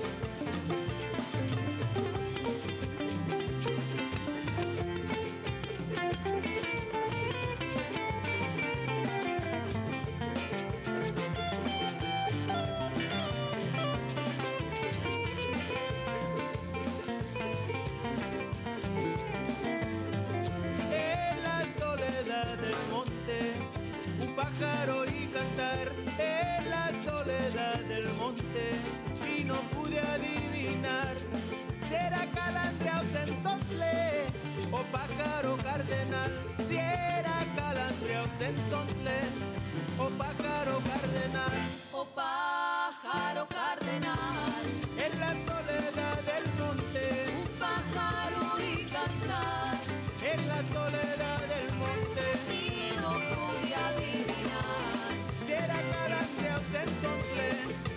En la soledad del monte, un pájaro y cantar. En la soledad del monte, y no pude adivinar. ¿Será calandria o cenzontle, o pájaro cardenal? Si era calandria o cenzontle, o pájaro cardenal. Oh pájaro cardenal, En la soledad del monte, un pájaro y cantar, en la soledad del monte, y no pude adivinar. si era calandria o cenzontle.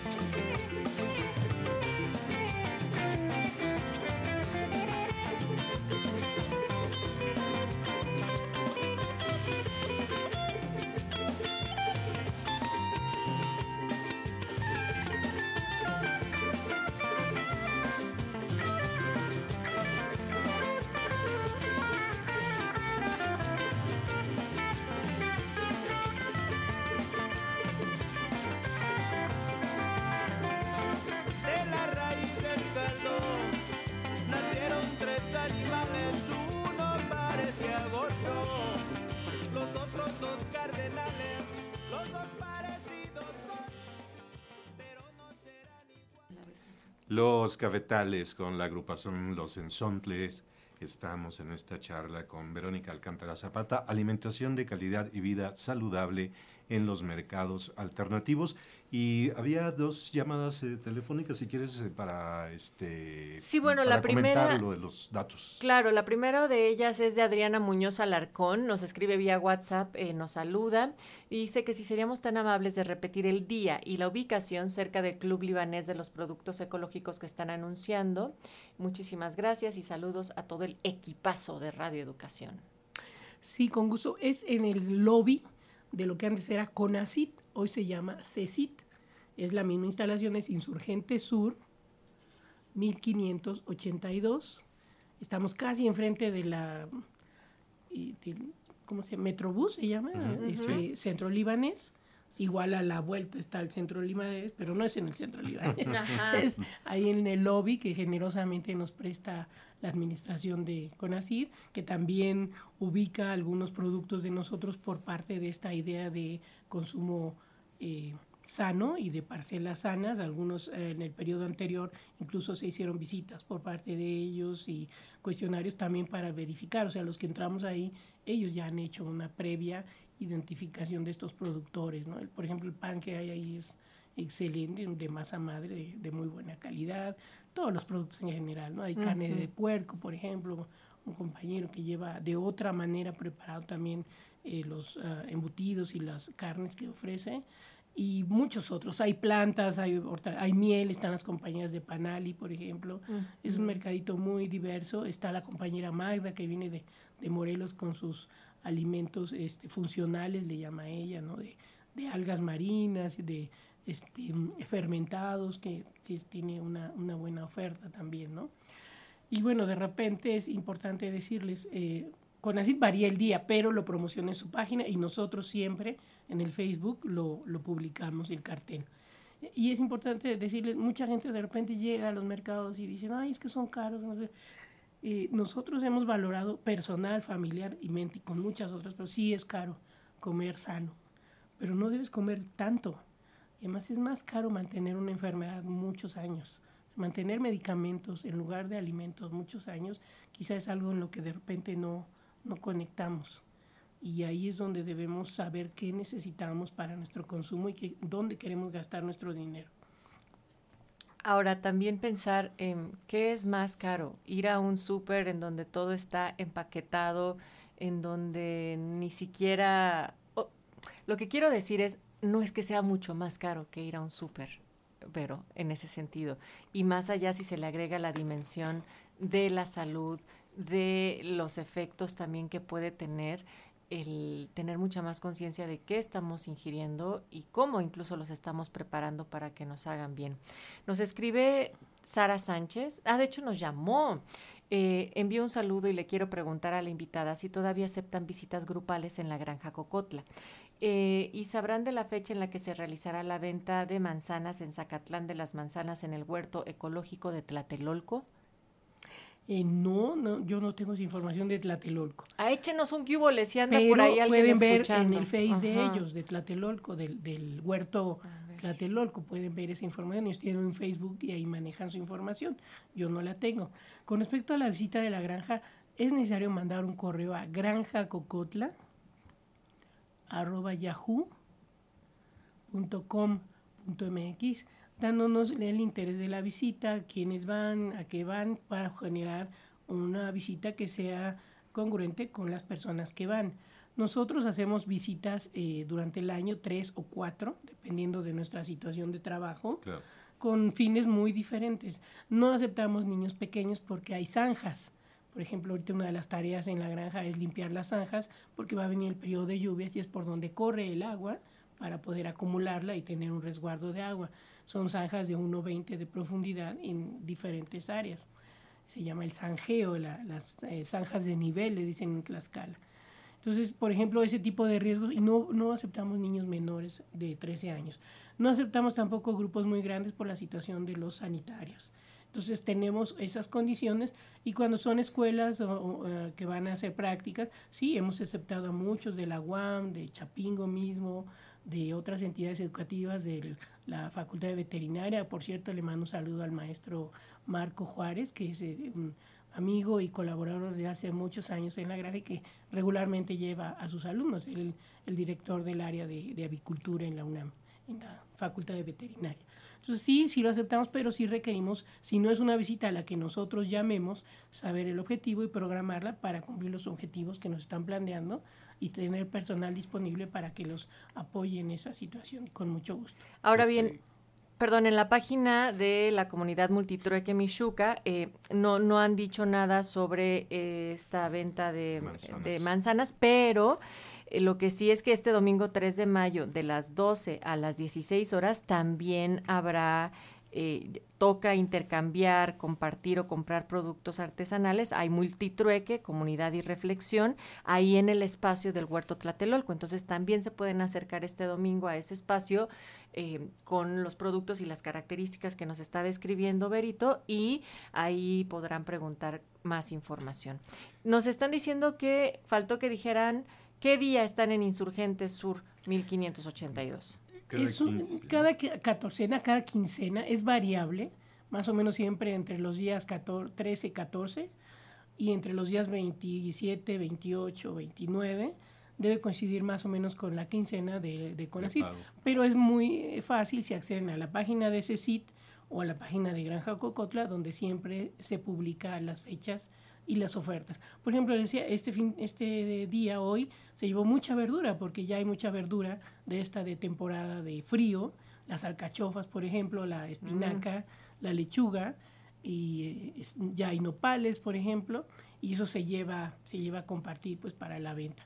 De la raíz del caldo nacieron tres animales, uno parecía gordo, los otros dos cardenales, los dos parecidos son, pero no serán iguales. Los Cafetales con la agrupación Los Ensontles. Estamos en esta charla con Verónica Alcántara Zapata, alimentación de calidad y vida saludable en los mercados alternativos. Y había dos llamadas eh, telefónicas, si quieres, eh, para este Sí, bueno, para la comentar primera- lo de los datos. Claro, la primera de ellas es de Adriana Muñoz Alarcón, nos escribe vía WhatsApp, eh, nos saluda y dice que si seríamos tan amables de repetir el día y la ubicación cerca del Club Libanés de los productos ecológicos que están anunciando. Muchísimas gracias y saludos a todo el equipazo de Radio Educación. Sí, con gusto. Es en el lobby de lo que antes era CONACYT, hoy se llama CECIT. Es la misma instalación, es Insurgente Sur, mil quinientos ochenta y dos. Estamos casi enfrente de la, eh, del, ¿cómo se llama? Metrobús se llama, Ujú. este, Centro Libanés. Igual a la vuelta está el Centro Libanés, pero no es en el Centro Libanés. Ajá. Es ahí en el lobby que generosamente nos presta la administración de CONACYT, que también ubica algunos productos de nosotros por parte de esta idea de consumo eh, sano y de parcelas sanas. Algunos eh, en el periodo anterior incluso se hicieron visitas por parte de ellos y cuestionarios también para verificar, o sea, los que entramos ahí, ellos ya han hecho una previa identificación de estos productores, ¿no? El, por ejemplo, el pan que hay ahí es excelente, de masa madre, de, de muy buena calidad, todos los productos en general, ¿no? Hay uh-huh. carne de puerco, por ejemplo, un compañero que lleva de otra manera preparado también eh, los uh, embutidos y las carnes que ofrece, y muchos otros. Hay plantas, hay, hay miel, están las compañías de Panali, por ejemplo. Uh-huh. Es un mercadito muy diverso. Está la compañera Magda, que viene de, de Morelos con sus alimentos este, funcionales, le llama ella, ¿no? De, de algas marinas, de este, fermentados, que, que tiene una, una buena oferta también, ¿no? Y bueno, de repente es importante decirles, eh, Conacyt varía el día, pero lo promociona en su página y nosotros siempre en el Facebook lo, lo publicamos, el cartel. Y es importante decirles, mucha gente de repente llega a los mercados y dicen, ay, es que son caros, no sé. Eh, nosotros hemos valorado personal, familiar y mente, y con muchas otras, pero sí es caro comer sano, pero no debes comer tanto. Y además es más caro mantener una enfermedad muchos años. Mantener medicamentos en lugar de alimentos muchos años, quizás es algo en lo que de repente no, no conectamos. Y ahí es donde debemos saber qué necesitamos para nuestro consumo y qué, dónde queremos gastar nuestro dinero. Ahora, también pensar en qué es más caro, ir a un súper en donde todo está empaquetado, en donde ni siquiera... Oh, lo que quiero decir es, no es que sea mucho más caro que ir a un súper, pero en ese sentido. Y más allá si se le agrega la dimensión de la salud, de los efectos también que puede tener, el tener mucha más conciencia de qué estamos ingiriendo y cómo incluso los estamos preparando para que nos hagan bien. Nos escribe Sara Sánchez, ah, de hecho nos llamó, eh, envió un saludo y le quiero preguntar a la invitada si todavía aceptan visitas grupales en la Granja Cocotla. Eh, y sabrán de la fecha en la que se realizará la venta de manzanas en Zacatlán de las Manzanas en el huerto ecológico de Tlatelolco. Eh, no, no, yo no tengo esa información de Tlatelolco. Ah, échenos un cubole si anda Pero por ahí alguien pueden ver escuchando. en el Face Ajá. de ellos, de Tlatelolco, del, del huerto Tlatelolco, pueden ver esa información. Ellos tienen un Facebook y ahí manejan su información. Yo no la tengo. Con respecto a la visita de la granja, es necesario mandar un correo a granjacocotla arroba yahoo punto com punto m x, dándonos el interés de la visita, quiénes van, a qué van, para generar una visita que sea congruente con las personas que van. Nosotros hacemos visitas eh, durante el año, tres o cuatro, dependiendo de nuestra situación de trabajo, claro, con fines muy diferentes. No aceptamos niños pequeños porque hay zanjas. Por ejemplo, ahorita una de las tareas en la granja es limpiar las zanjas porque va a venir el periodo de lluvias y es por donde corre el agua para poder acumularla y tener un resguardo de agua. Son zanjas de uno veinte de profundidad en diferentes áreas. Se llama el zanjeo, la, las eh, zanjas de nivel, le dicen en Tlaxcala. Entonces, por ejemplo, ese tipo de riesgos, y no, no aceptamos niños menores de trece años. No aceptamos tampoco grupos muy grandes por la situación de los sanitarios. Entonces tenemos esas condiciones y cuando son escuelas o, o, uh, que van a hacer prácticas, sí, hemos aceptado a muchos de la U A M, de Chapingo mismo, de otras entidades educativas, de la Facultad de Veterinaria. Por cierto, le mando un saludo al maestro Marco Juárez, que es eh, un amigo y colaborador de hace muchos años en la granja y que regularmente lleva a sus alumnos, el, el director del área de, de avicultura en la UNAM, en la Facultad de Veterinaria. Entonces sí, sí lo aceptamos, pero sí requerimos, si no es una visita a la que nosotros llamemos, saber el objetivo y programarla para cumplir los objetivos que nos están planteando y tener personal disponible para que los apoye en esa situación, con mucho gusto. Ahora bien, perdón, en la página de la comunidad Multitrueque Mixuca eh, no, no han dicho nada sobre eh, esta venta de manzanas, de manzanas pero... Lo que sí es que este domingo tres de mayo de las doce a las dieciséis horas también habrá, eh, toca intercambiar, compartir o comprar productos artesanales. Hay multitrueque, comunidad y reflexión, ahí en el espacio del Huerto Tlatelolco. Entonces también se pueden acercar este domingo a ese espacio eh, con los productos y las características que nos está describiendo Berito y ahí podrán preguntar más información. Nos están diciendo que faltó que dijeran... ¿Qué día están en Insurgentes Sur mil quinientos ochenta y dos? Cada es un- quince. cada qui- catorcena, cada quincena es variable, más o menos siempre entre los días catorce, trece, catorce y entre los días veintisiete, veintiocho, veintinueve debe coincidir más o menos con la quincena de, de CONACYT, pago. pero es muy fácil si acceden a la página de CECIT o a la página de Granja Cocotla, donde siempre se publican las fechas y las ofertas. Por ejemplo, decía, este, fin, este día, hoy, se llevó mucha verdura, porque ya hay mucha verdura de esta de temporada de frío, las alcachofas, por ejemplo, la espinaca, mm. la lechuga, y eh, es, ya hay nopales, por ejemplo, y eso se lleva, se lleva a compartir pues, para la venta.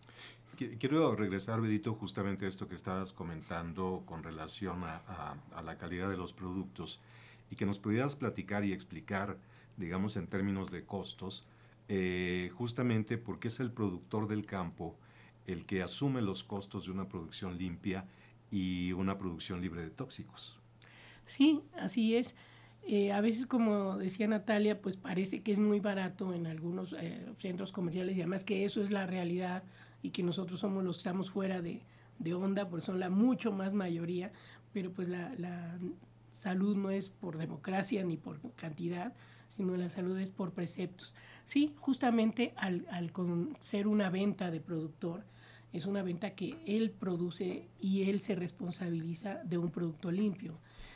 Quiero regresar, Bedito, justamente a esto que estabas comentando con relación a, a, a la calidad de los productos y que nos pudieras platicar y explicar, digamos, en términos de costos, eh, justamente porque es el productor del campo el que asume los costos de una producción limpia y una producción libre de tóxicos. Sí, así es. Eh, a veces, como decía Natalia, pues parece que es muy barato en algunos eh, centros comerciales y además que eso es la realidad y que nosotros somos los que estamos fuera de, de onda, porque son la mucho más mayoría, pero pues la, la salud no es por democracia ni por cantidad, sino la salud es por preceptos. Sí, justamente al, al con ser una venta de productor, es una venta que él produce y él se responsabiliza de un producto limpio.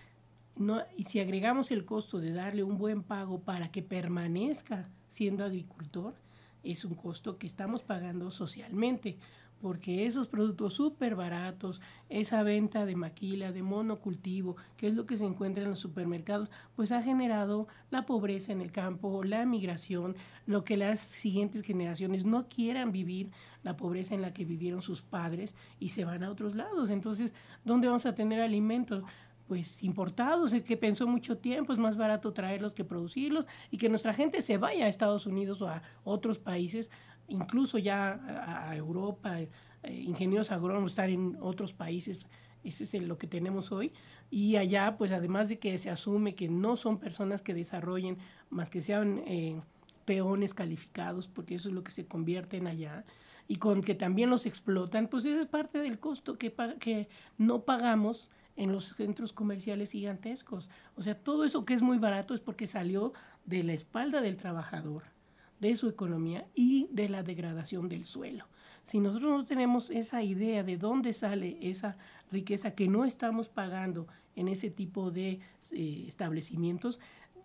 No, y si agregamos el costo de darle un buen pago para que permanezca siendo agricultor, es un costo que estamos pagando socialmente, porque esos productos súper baratos, esa venta de maquila, de monocultivo, que es lo que se encuentra en los supermercados, pues ha generado la pobreza en el campo, la migración, lo que las siguientes generaciones no quieran vivir, la pobreza en la que vivieron sus padres y se van a otros lados. Entonces, ¿dónde vamos a tener alimentos? Pues importados, el que pensó mucho tiempo, es más barato traerlos que producirlos y que nuestra gente se vaya a Estados Unidos o a otros países, incluso ya a, a Europa, eh, ingenieros agrónomos están en otros países, ese es el, lo que tenemos hoy, y allá pues además de que se asume que no son personas que desarrollen, más que sean eh, peones calificados, porque eso es lo que se convierten allá, y con que también los explotan, pues esa es parte del costo que, que no pagamos en los centros comerciales gigantescos. O sea, todo eso que es muy barato es porque salió de la espalda del trabajador, de su economía y de la degradación del suelo. Si nosotros no tenemos esa idea de dónde sale esa riqueza que no estamos pagando en ese tipo de eh, establecimientos,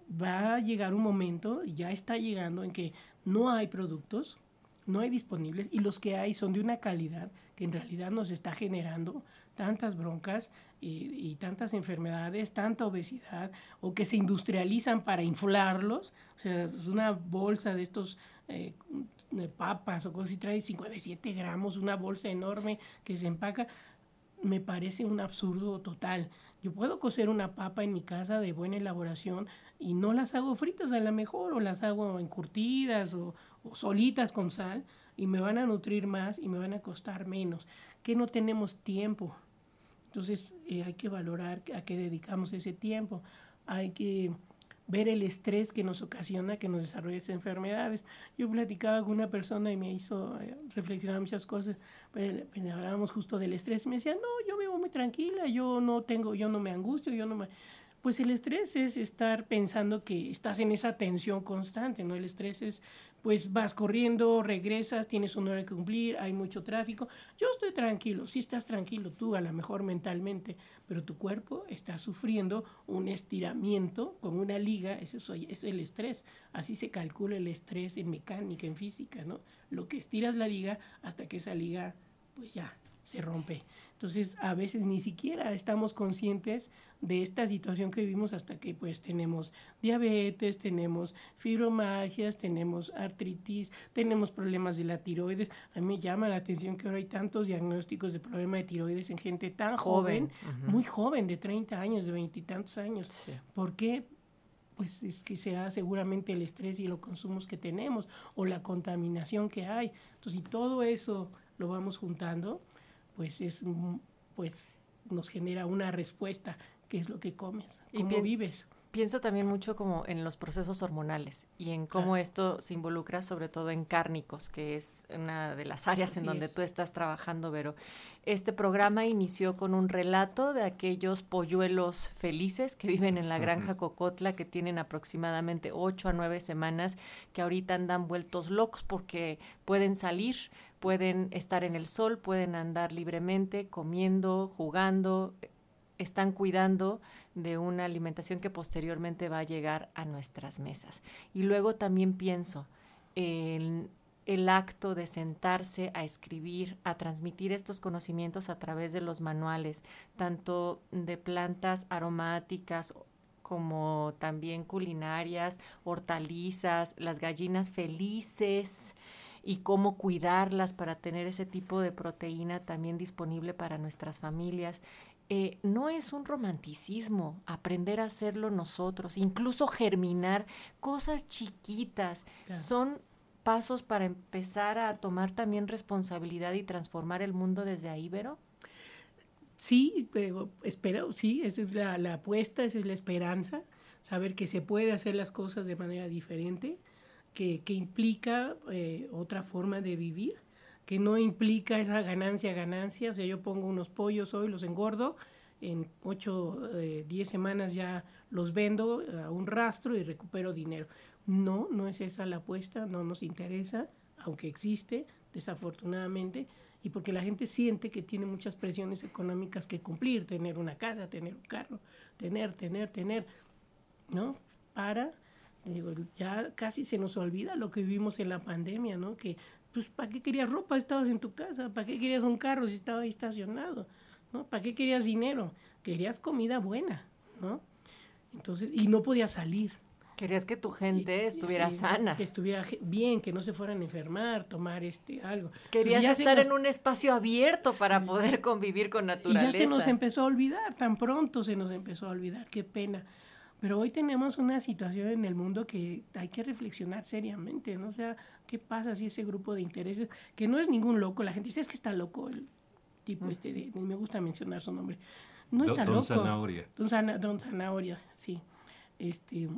va a llegar un momento, ya está llegando, en que no hay productos, no hay disponibles, y los que hay son de una calidad que en realidad nos está generando tantas broncas y, y tantas enfermedades, tanta obesidad, o que se industrializan para inflarlos. O sea, es una bolsa de estos eh, de papas o cosas así, trae cincuenta y siete gramos, una bolsa enorme que se empaca. Me parece un absurdo total. Yo puedo cocer una papa en mi casa de buena elaboración y no las hago fritas a lo mejor, o las hago encurtidas o, o solitas con sal, y me van a nutrir más y me van a costar menos. Que no tenemos tiempo. Entonces eh, hay que valorar a qué dedicamos ese tiempo. Hay que ver el estrés que nos ocasiona que nos desarrolle esas enfermedades. Yo platicaba con una persona y me hizo eh, reflexionar muchas cosas. Pues, pues, hablábamos justo del estrés y me decía, no, yo vivo muy tranquila, yo no tengo, yo no me angustio, yo no me... Pues el estrés es estar pensando que estás en esa tensión constante, ¿no? El estrés es, pues vas corriendo, regresas, tienes una hora que cumplir, hay mucho tráfico. Yo estoy tranquilo, sí estás tranquilo tú, a lo mejor mentalmente, pero tu cuerpo está sufriendo un estiramiento con una liga, ese es el estrés. Así se calcula el estrés en mecánica, en física, ¿no? Lo que estiras la liga hasta que esa liga, pues ya, se rompe. Entonces, a veces ni siquiera estamos conscientes de esta situación que vivimos hasta que pues tenemos diabetes, tenemos fibromialgias, tenemos artritis, tenemos problemas de la tiroides. A mí me llama la atención que ahora hay tantos diagnósticos de problema de tiroides en gente tan joven, joven uh-huh. muy joven, de treinta años, de veintitantos años. Sí. ¿Por qué? Pues es que será seguramente el estrés y los consumos que tenemos o la contaminación que hay. Entonces, si todo eso lo vamos juntando, pues es pues nos genera una respuesta, qué es lo que comes, cómo pi- vives. Pienso también mucho como en los procesos hormonales y en cómo Ah. esto se involucra sobre todo en cárnicos, que es una de las áreas Así en donde es. tú estás trabajando, Vero. Este programa inició con un relato de aquellos polluelos felices que viven en la granja Cocotla, que tienen aproximadamente ocho a nueve semanas, que ahorita andan vueltos locos porque pueden salir, pueden estar en el sol, pueden andar libremente, comiendo, jugando, están cuidando de una alimentación que posteriormente va a llegar a nuestras mesas. Y luego también pienso en el acto de sentarse a escribir, a transmitir estos conocimientos a través de los manuales, tanto de plantas aromáticas como también culinarias, hortalizas, las gallinas felices y cómo cuidarlas para tener ese tipo de proteína también disponible para nuestras familias. Eh, no es un romanticismo aprender a hacerlo nosotros, incluso germinar cosas chiquitas. Claro. Son pasos para empezar a tomar también responsabilidad y transformar el mundo desde ahí, Vero. Sí, pero espero, sí, esa es la, la apuesta, esa es la esperanza, saber que se puede hacer las cosas de manera diferente, que, que implica eh, otra forma de vivir, que no implica esa ganancia, ganancia, o sea, yo pongo unos pollos hoy, los engordo, en ocho, eh, diez semanas ya los vendo a un rastro y recupero dinero. No, no es esa la apuesta, no nos interesa, aunque existe, desafortunadamente, y porque la gente siente que tiene muchas presiones económicas que cumplir, tener una casa, tener un carro, tener, tener, tener, ¿no? Para, digo, ya casi se nos olvida lo que vivimos en la pandemia, ¿no? Que, pues, ¿para qué querías ropa? Estabas en tu casa. ¿Para qué querías un carro si estaba ahí estacionado? ¿No? ¿Para qué querías dinero? Querías comida buena, ¿no? Entonces, y no podías salir. Querías que tu gente Y- estuviera sí, sana. Que estuviera ge- bien, que no se fueran a enfermar, tomar este algo. Querías Entonces, ya se estar nos- en un espacio abierto para poder convivir con Y naturaleza. ya se nos empezó a olvidar, tan pronto se nos empezó a olvidar, qué pena. Pero hoy tenemos una situación en el mundo que hay que reflexionar seriamente, ¿no? O sea, ¿qué pasa si ese grupo de intereses, que no es ningún loco, la gente dice, es que está loco el tipo este, de, me gusta mencionar su nombre, no Don- está Don loco. Zanahoria. Don, Zana- Don Zanahoria, sí. Este,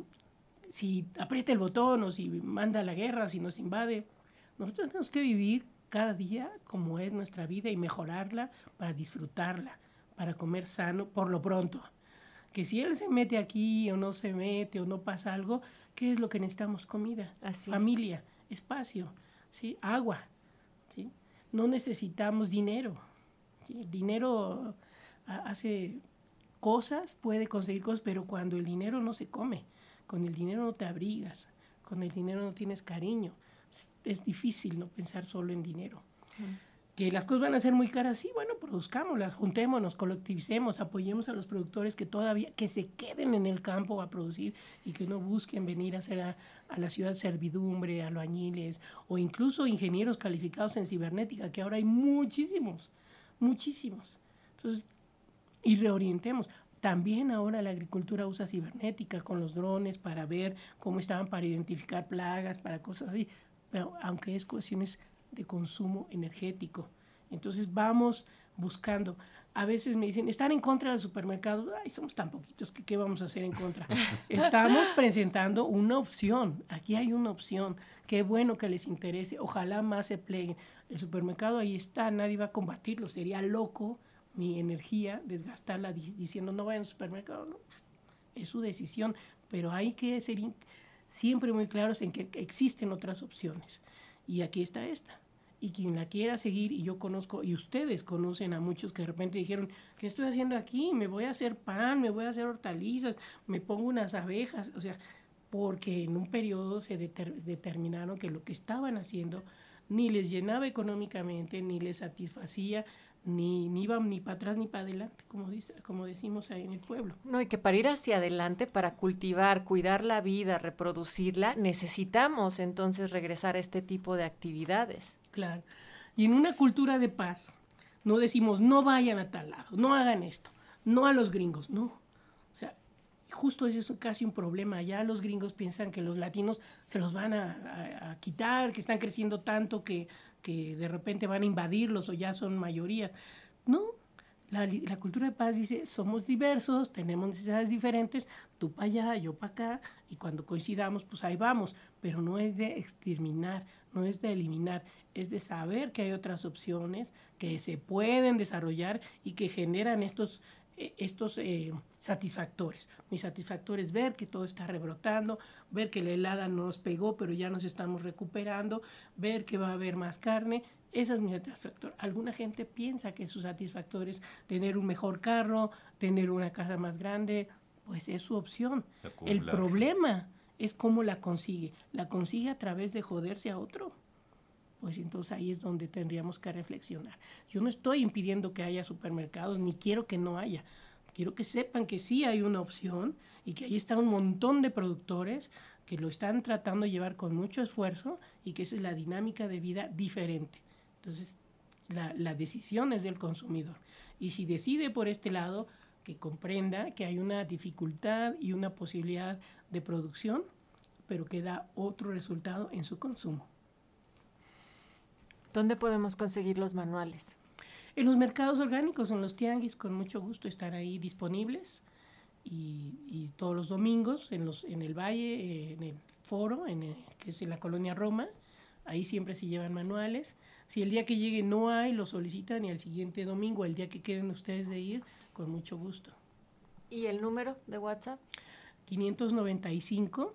si aprieta el botón o si manda a la guerra, si nos invade, nosotros tenemos que vivir cada día como es nuestra vida y mejorarla para disfrutarla, para comer sano por lo pronto. Que si él se mete aquí o no se mete o no pasa algo, ¿qué es lo que necesitamos? Comida, Así es. familia, espacio, ¿sí? Agua, ¿sí? No necesitamos dinero. ¿Sí? El dinero ah, hace cosas, puede conseguir cosas, pero cuando el dinero no se come, con el dinero no te abrigas, con el dinero no tienes cariño, es difícil no pensar solo en dinero. Que las cosas van a ser muy caras, sí, bueno, produzcámoslas, juntémonos, colectivicemos, apoyemos a los productores que todavía, que se queden en el campo a producir y que no busquen venir a hacer a, a la ciudad servidumbre, albañiles o incluso ingenieros calificados en cibernética, que ahora hay muchísimos, muchísimos. Entonces, y reorientemos. También ahora la agricultura usa cibernética con los drones para ver cómo estaban, para identificar plagas, para cosas así, pero aunque es cuestiones de consumo energético. Entonces vamos buscando. A veces me dicen, ¿están en contra del supermercado? Ay, somos tan poquitos, que ¿qué vamos a hacer en contra? Estamos presentando una opción. Aquí hay una opción. Qué bueno que les interese. Ojalá más se pleguen. El supermercado ahí está, nadie va a combatirlo. Sería loco mi energía desgastarla di- diciendo no vayan al supermercado. No. Es su decisión, pero hay que ser in- siempre muy claros en que existen otras opciones. Y aquí está esta. Y quien la quiera seguir, y yo conozco, y ustedes conocen a muchos que de repente dijeron, ¿qué estoy haciendo aquí? Me voy a hacer pan, me voy a hacer hortalizas, me pongo unas abejas, o sea, porque en un periodo se deter- determinaron que lo que estaban haciendo ni les llenaba económicamente, ni les satisfacía, ni, ni iban ni para atrás ni para adelante, como, dice, como decimos ahí en el pueblo. No, y que para ir hacia adelante, para cultivar, cuidar la vida, reproducirla, necesitamos entonces regresar a este tipo de actividades. Claro. Y en una cultura de paz, no decimos, no vayan a tal lado, no hagan esto, no a los gringos, no. O sea, justo ese es casi un problema. Allá los gringos piensan que los latinos se los van a, a, a quitar, que están creciendo tanto que, que de repente van a invadirlos o ya son mayoría. No, La, la cultura de paz dice, somos diversos, tenemos necesidades diferentes, tú para allá, yo para acá, y cuando coincidamos, pues ahí vamos. Pero no es de exterminar, no es de eliminar, es de saber que hay otras opciones que se pueden desarrollar y que generan estos, eh, estos eh, satisfactores. Muy satisfactores ver que todo está rebrotando, ver que la helada nos pegó, pero ya nos estamos recuperando, ver que va a haber más carne. Ese es mi satisfactor. Alguna gente piensa que su satisfactor es tener un mejor carro, tener una casa más grande, pues es su opción. Acumular. El problema es cómo la consigue. La consigue a través de joderse a otro. Pues entonces ahí es donde tendríamos que reflexionar. Yo no estoy impidiendo que haya supermercados, ni quiero que no haya. Quiero que sepan que sí hay una opción y que ahí está un montón de productores que lo están tratando de llevar con mucho esfuerzo y que esa es la dinámica de vida diferente. Entonces, la, la decisión es del consumidor. Y si decide por este lado, que comprenda que hay una dificultad y una posibilidad de producción, pero que da otro resultado en su consumo. ¿Dónde podemos conseguir los manuales? En los mercados orgánicos, en los tianguis, con mucho gusto están ahí disponibles. Y, y todos los domingos en, los, en el Valle, en el foro, en el, que es en la colonia Roma, ahí siempre se llevan manuales. Si el día que llegue no hay, lo solicitan y al siguiente domingo, el día que queden ustedes de ir, con mucho gusto. ¿Y el número de WhatsApp? quinientos noventa y cinco,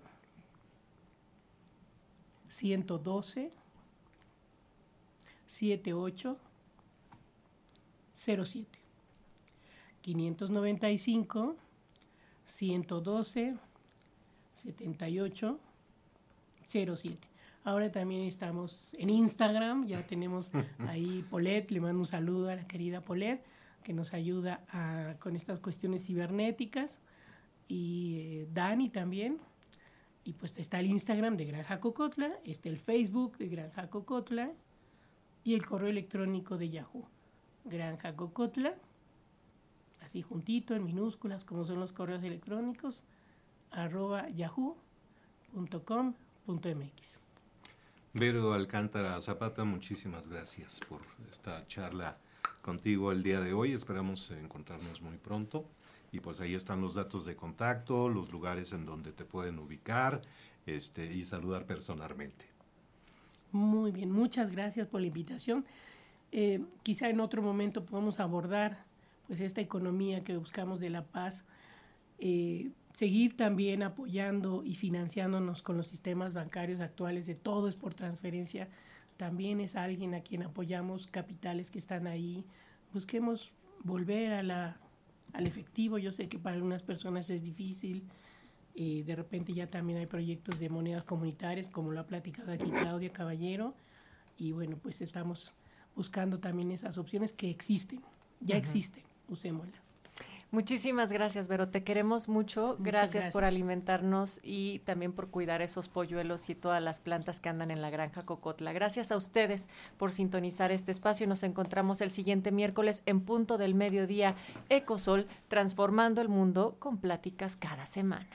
ciento doce, setenta y ocho, cero siete. quinientos noventa y cinco, ciento doce, setenta y ocho, cero siete. Ahora también estamos en Instagram, ya tenemos ahí Polet, le mando un saludo a la querida Polet, que nos ayuda a, con estas cuestiones cibernéticas, y eh, Dani también, y pues está el Instagram de Granja Cocotla, está el Facebook de Granja Cocotla, y el correo electrónico de Yahoo, Granja Cocotla, así juntito, en minúsculas, como son los correos electrónicos, arroba yahoo punto com punto m x. Vero Alcántara Zapata, muchísimas gracias por esta charla contigo el día de hoy. Esperamos encontrarnos muy pronto. Y pues ahí están los datos de contacto, los lugares en donde te pueden ubicar este, y saludar personalmente. Muy bien, muchas gracias por la invitación. Eh, quizá en otro momento podamos abordar pues esta economía que buscamos de la paz, eh, seguir también apoyando y financiándonos con los sistemas bancarios actuales, de todo es por transferencia, también es alguien a quien apoyamos, capitales que están ahí. Busquemos volver a la, al efectivo. Yo sé que para algunas personas es difícil, eh, de repente ya también hay proyectos de monedas comunitarias, como lo ha platicado aquí Claudia Caballero, y bueno, pues estamos buscando también esas opciones que existen, ya uh-huh. existen, usémoslas. Muchísimas gracias, Vero. Te queremos mucho. Gracias, gracias por alimentarnos y también por cuidar esos polluelos y todas las plantas que andan en la Granja Cocotla. Gracias a ustedes por sintonizar este espacio. Nos encontramos el siguiente miércoles en punto del mediodía. Ecosol, transformando el mundo con pláticas cada semana.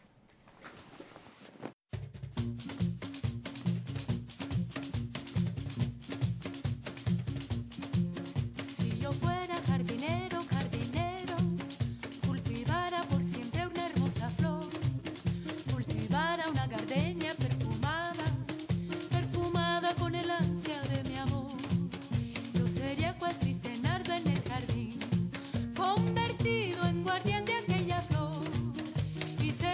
Si yo fuera jardinero, jardinero, cultivara por siempre una hermosa flor, cultivara una gardenia perfumada, perfumada con el ansia de mi amor. Yo sería cual triste nardo en el jardín, convertido en guardián de aquella flor, y se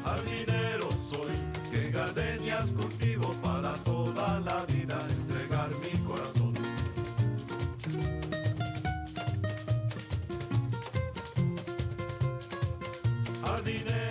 Jardinero soy, que gardenias cultivo para toda la vida entregar mi corazón. Jardinero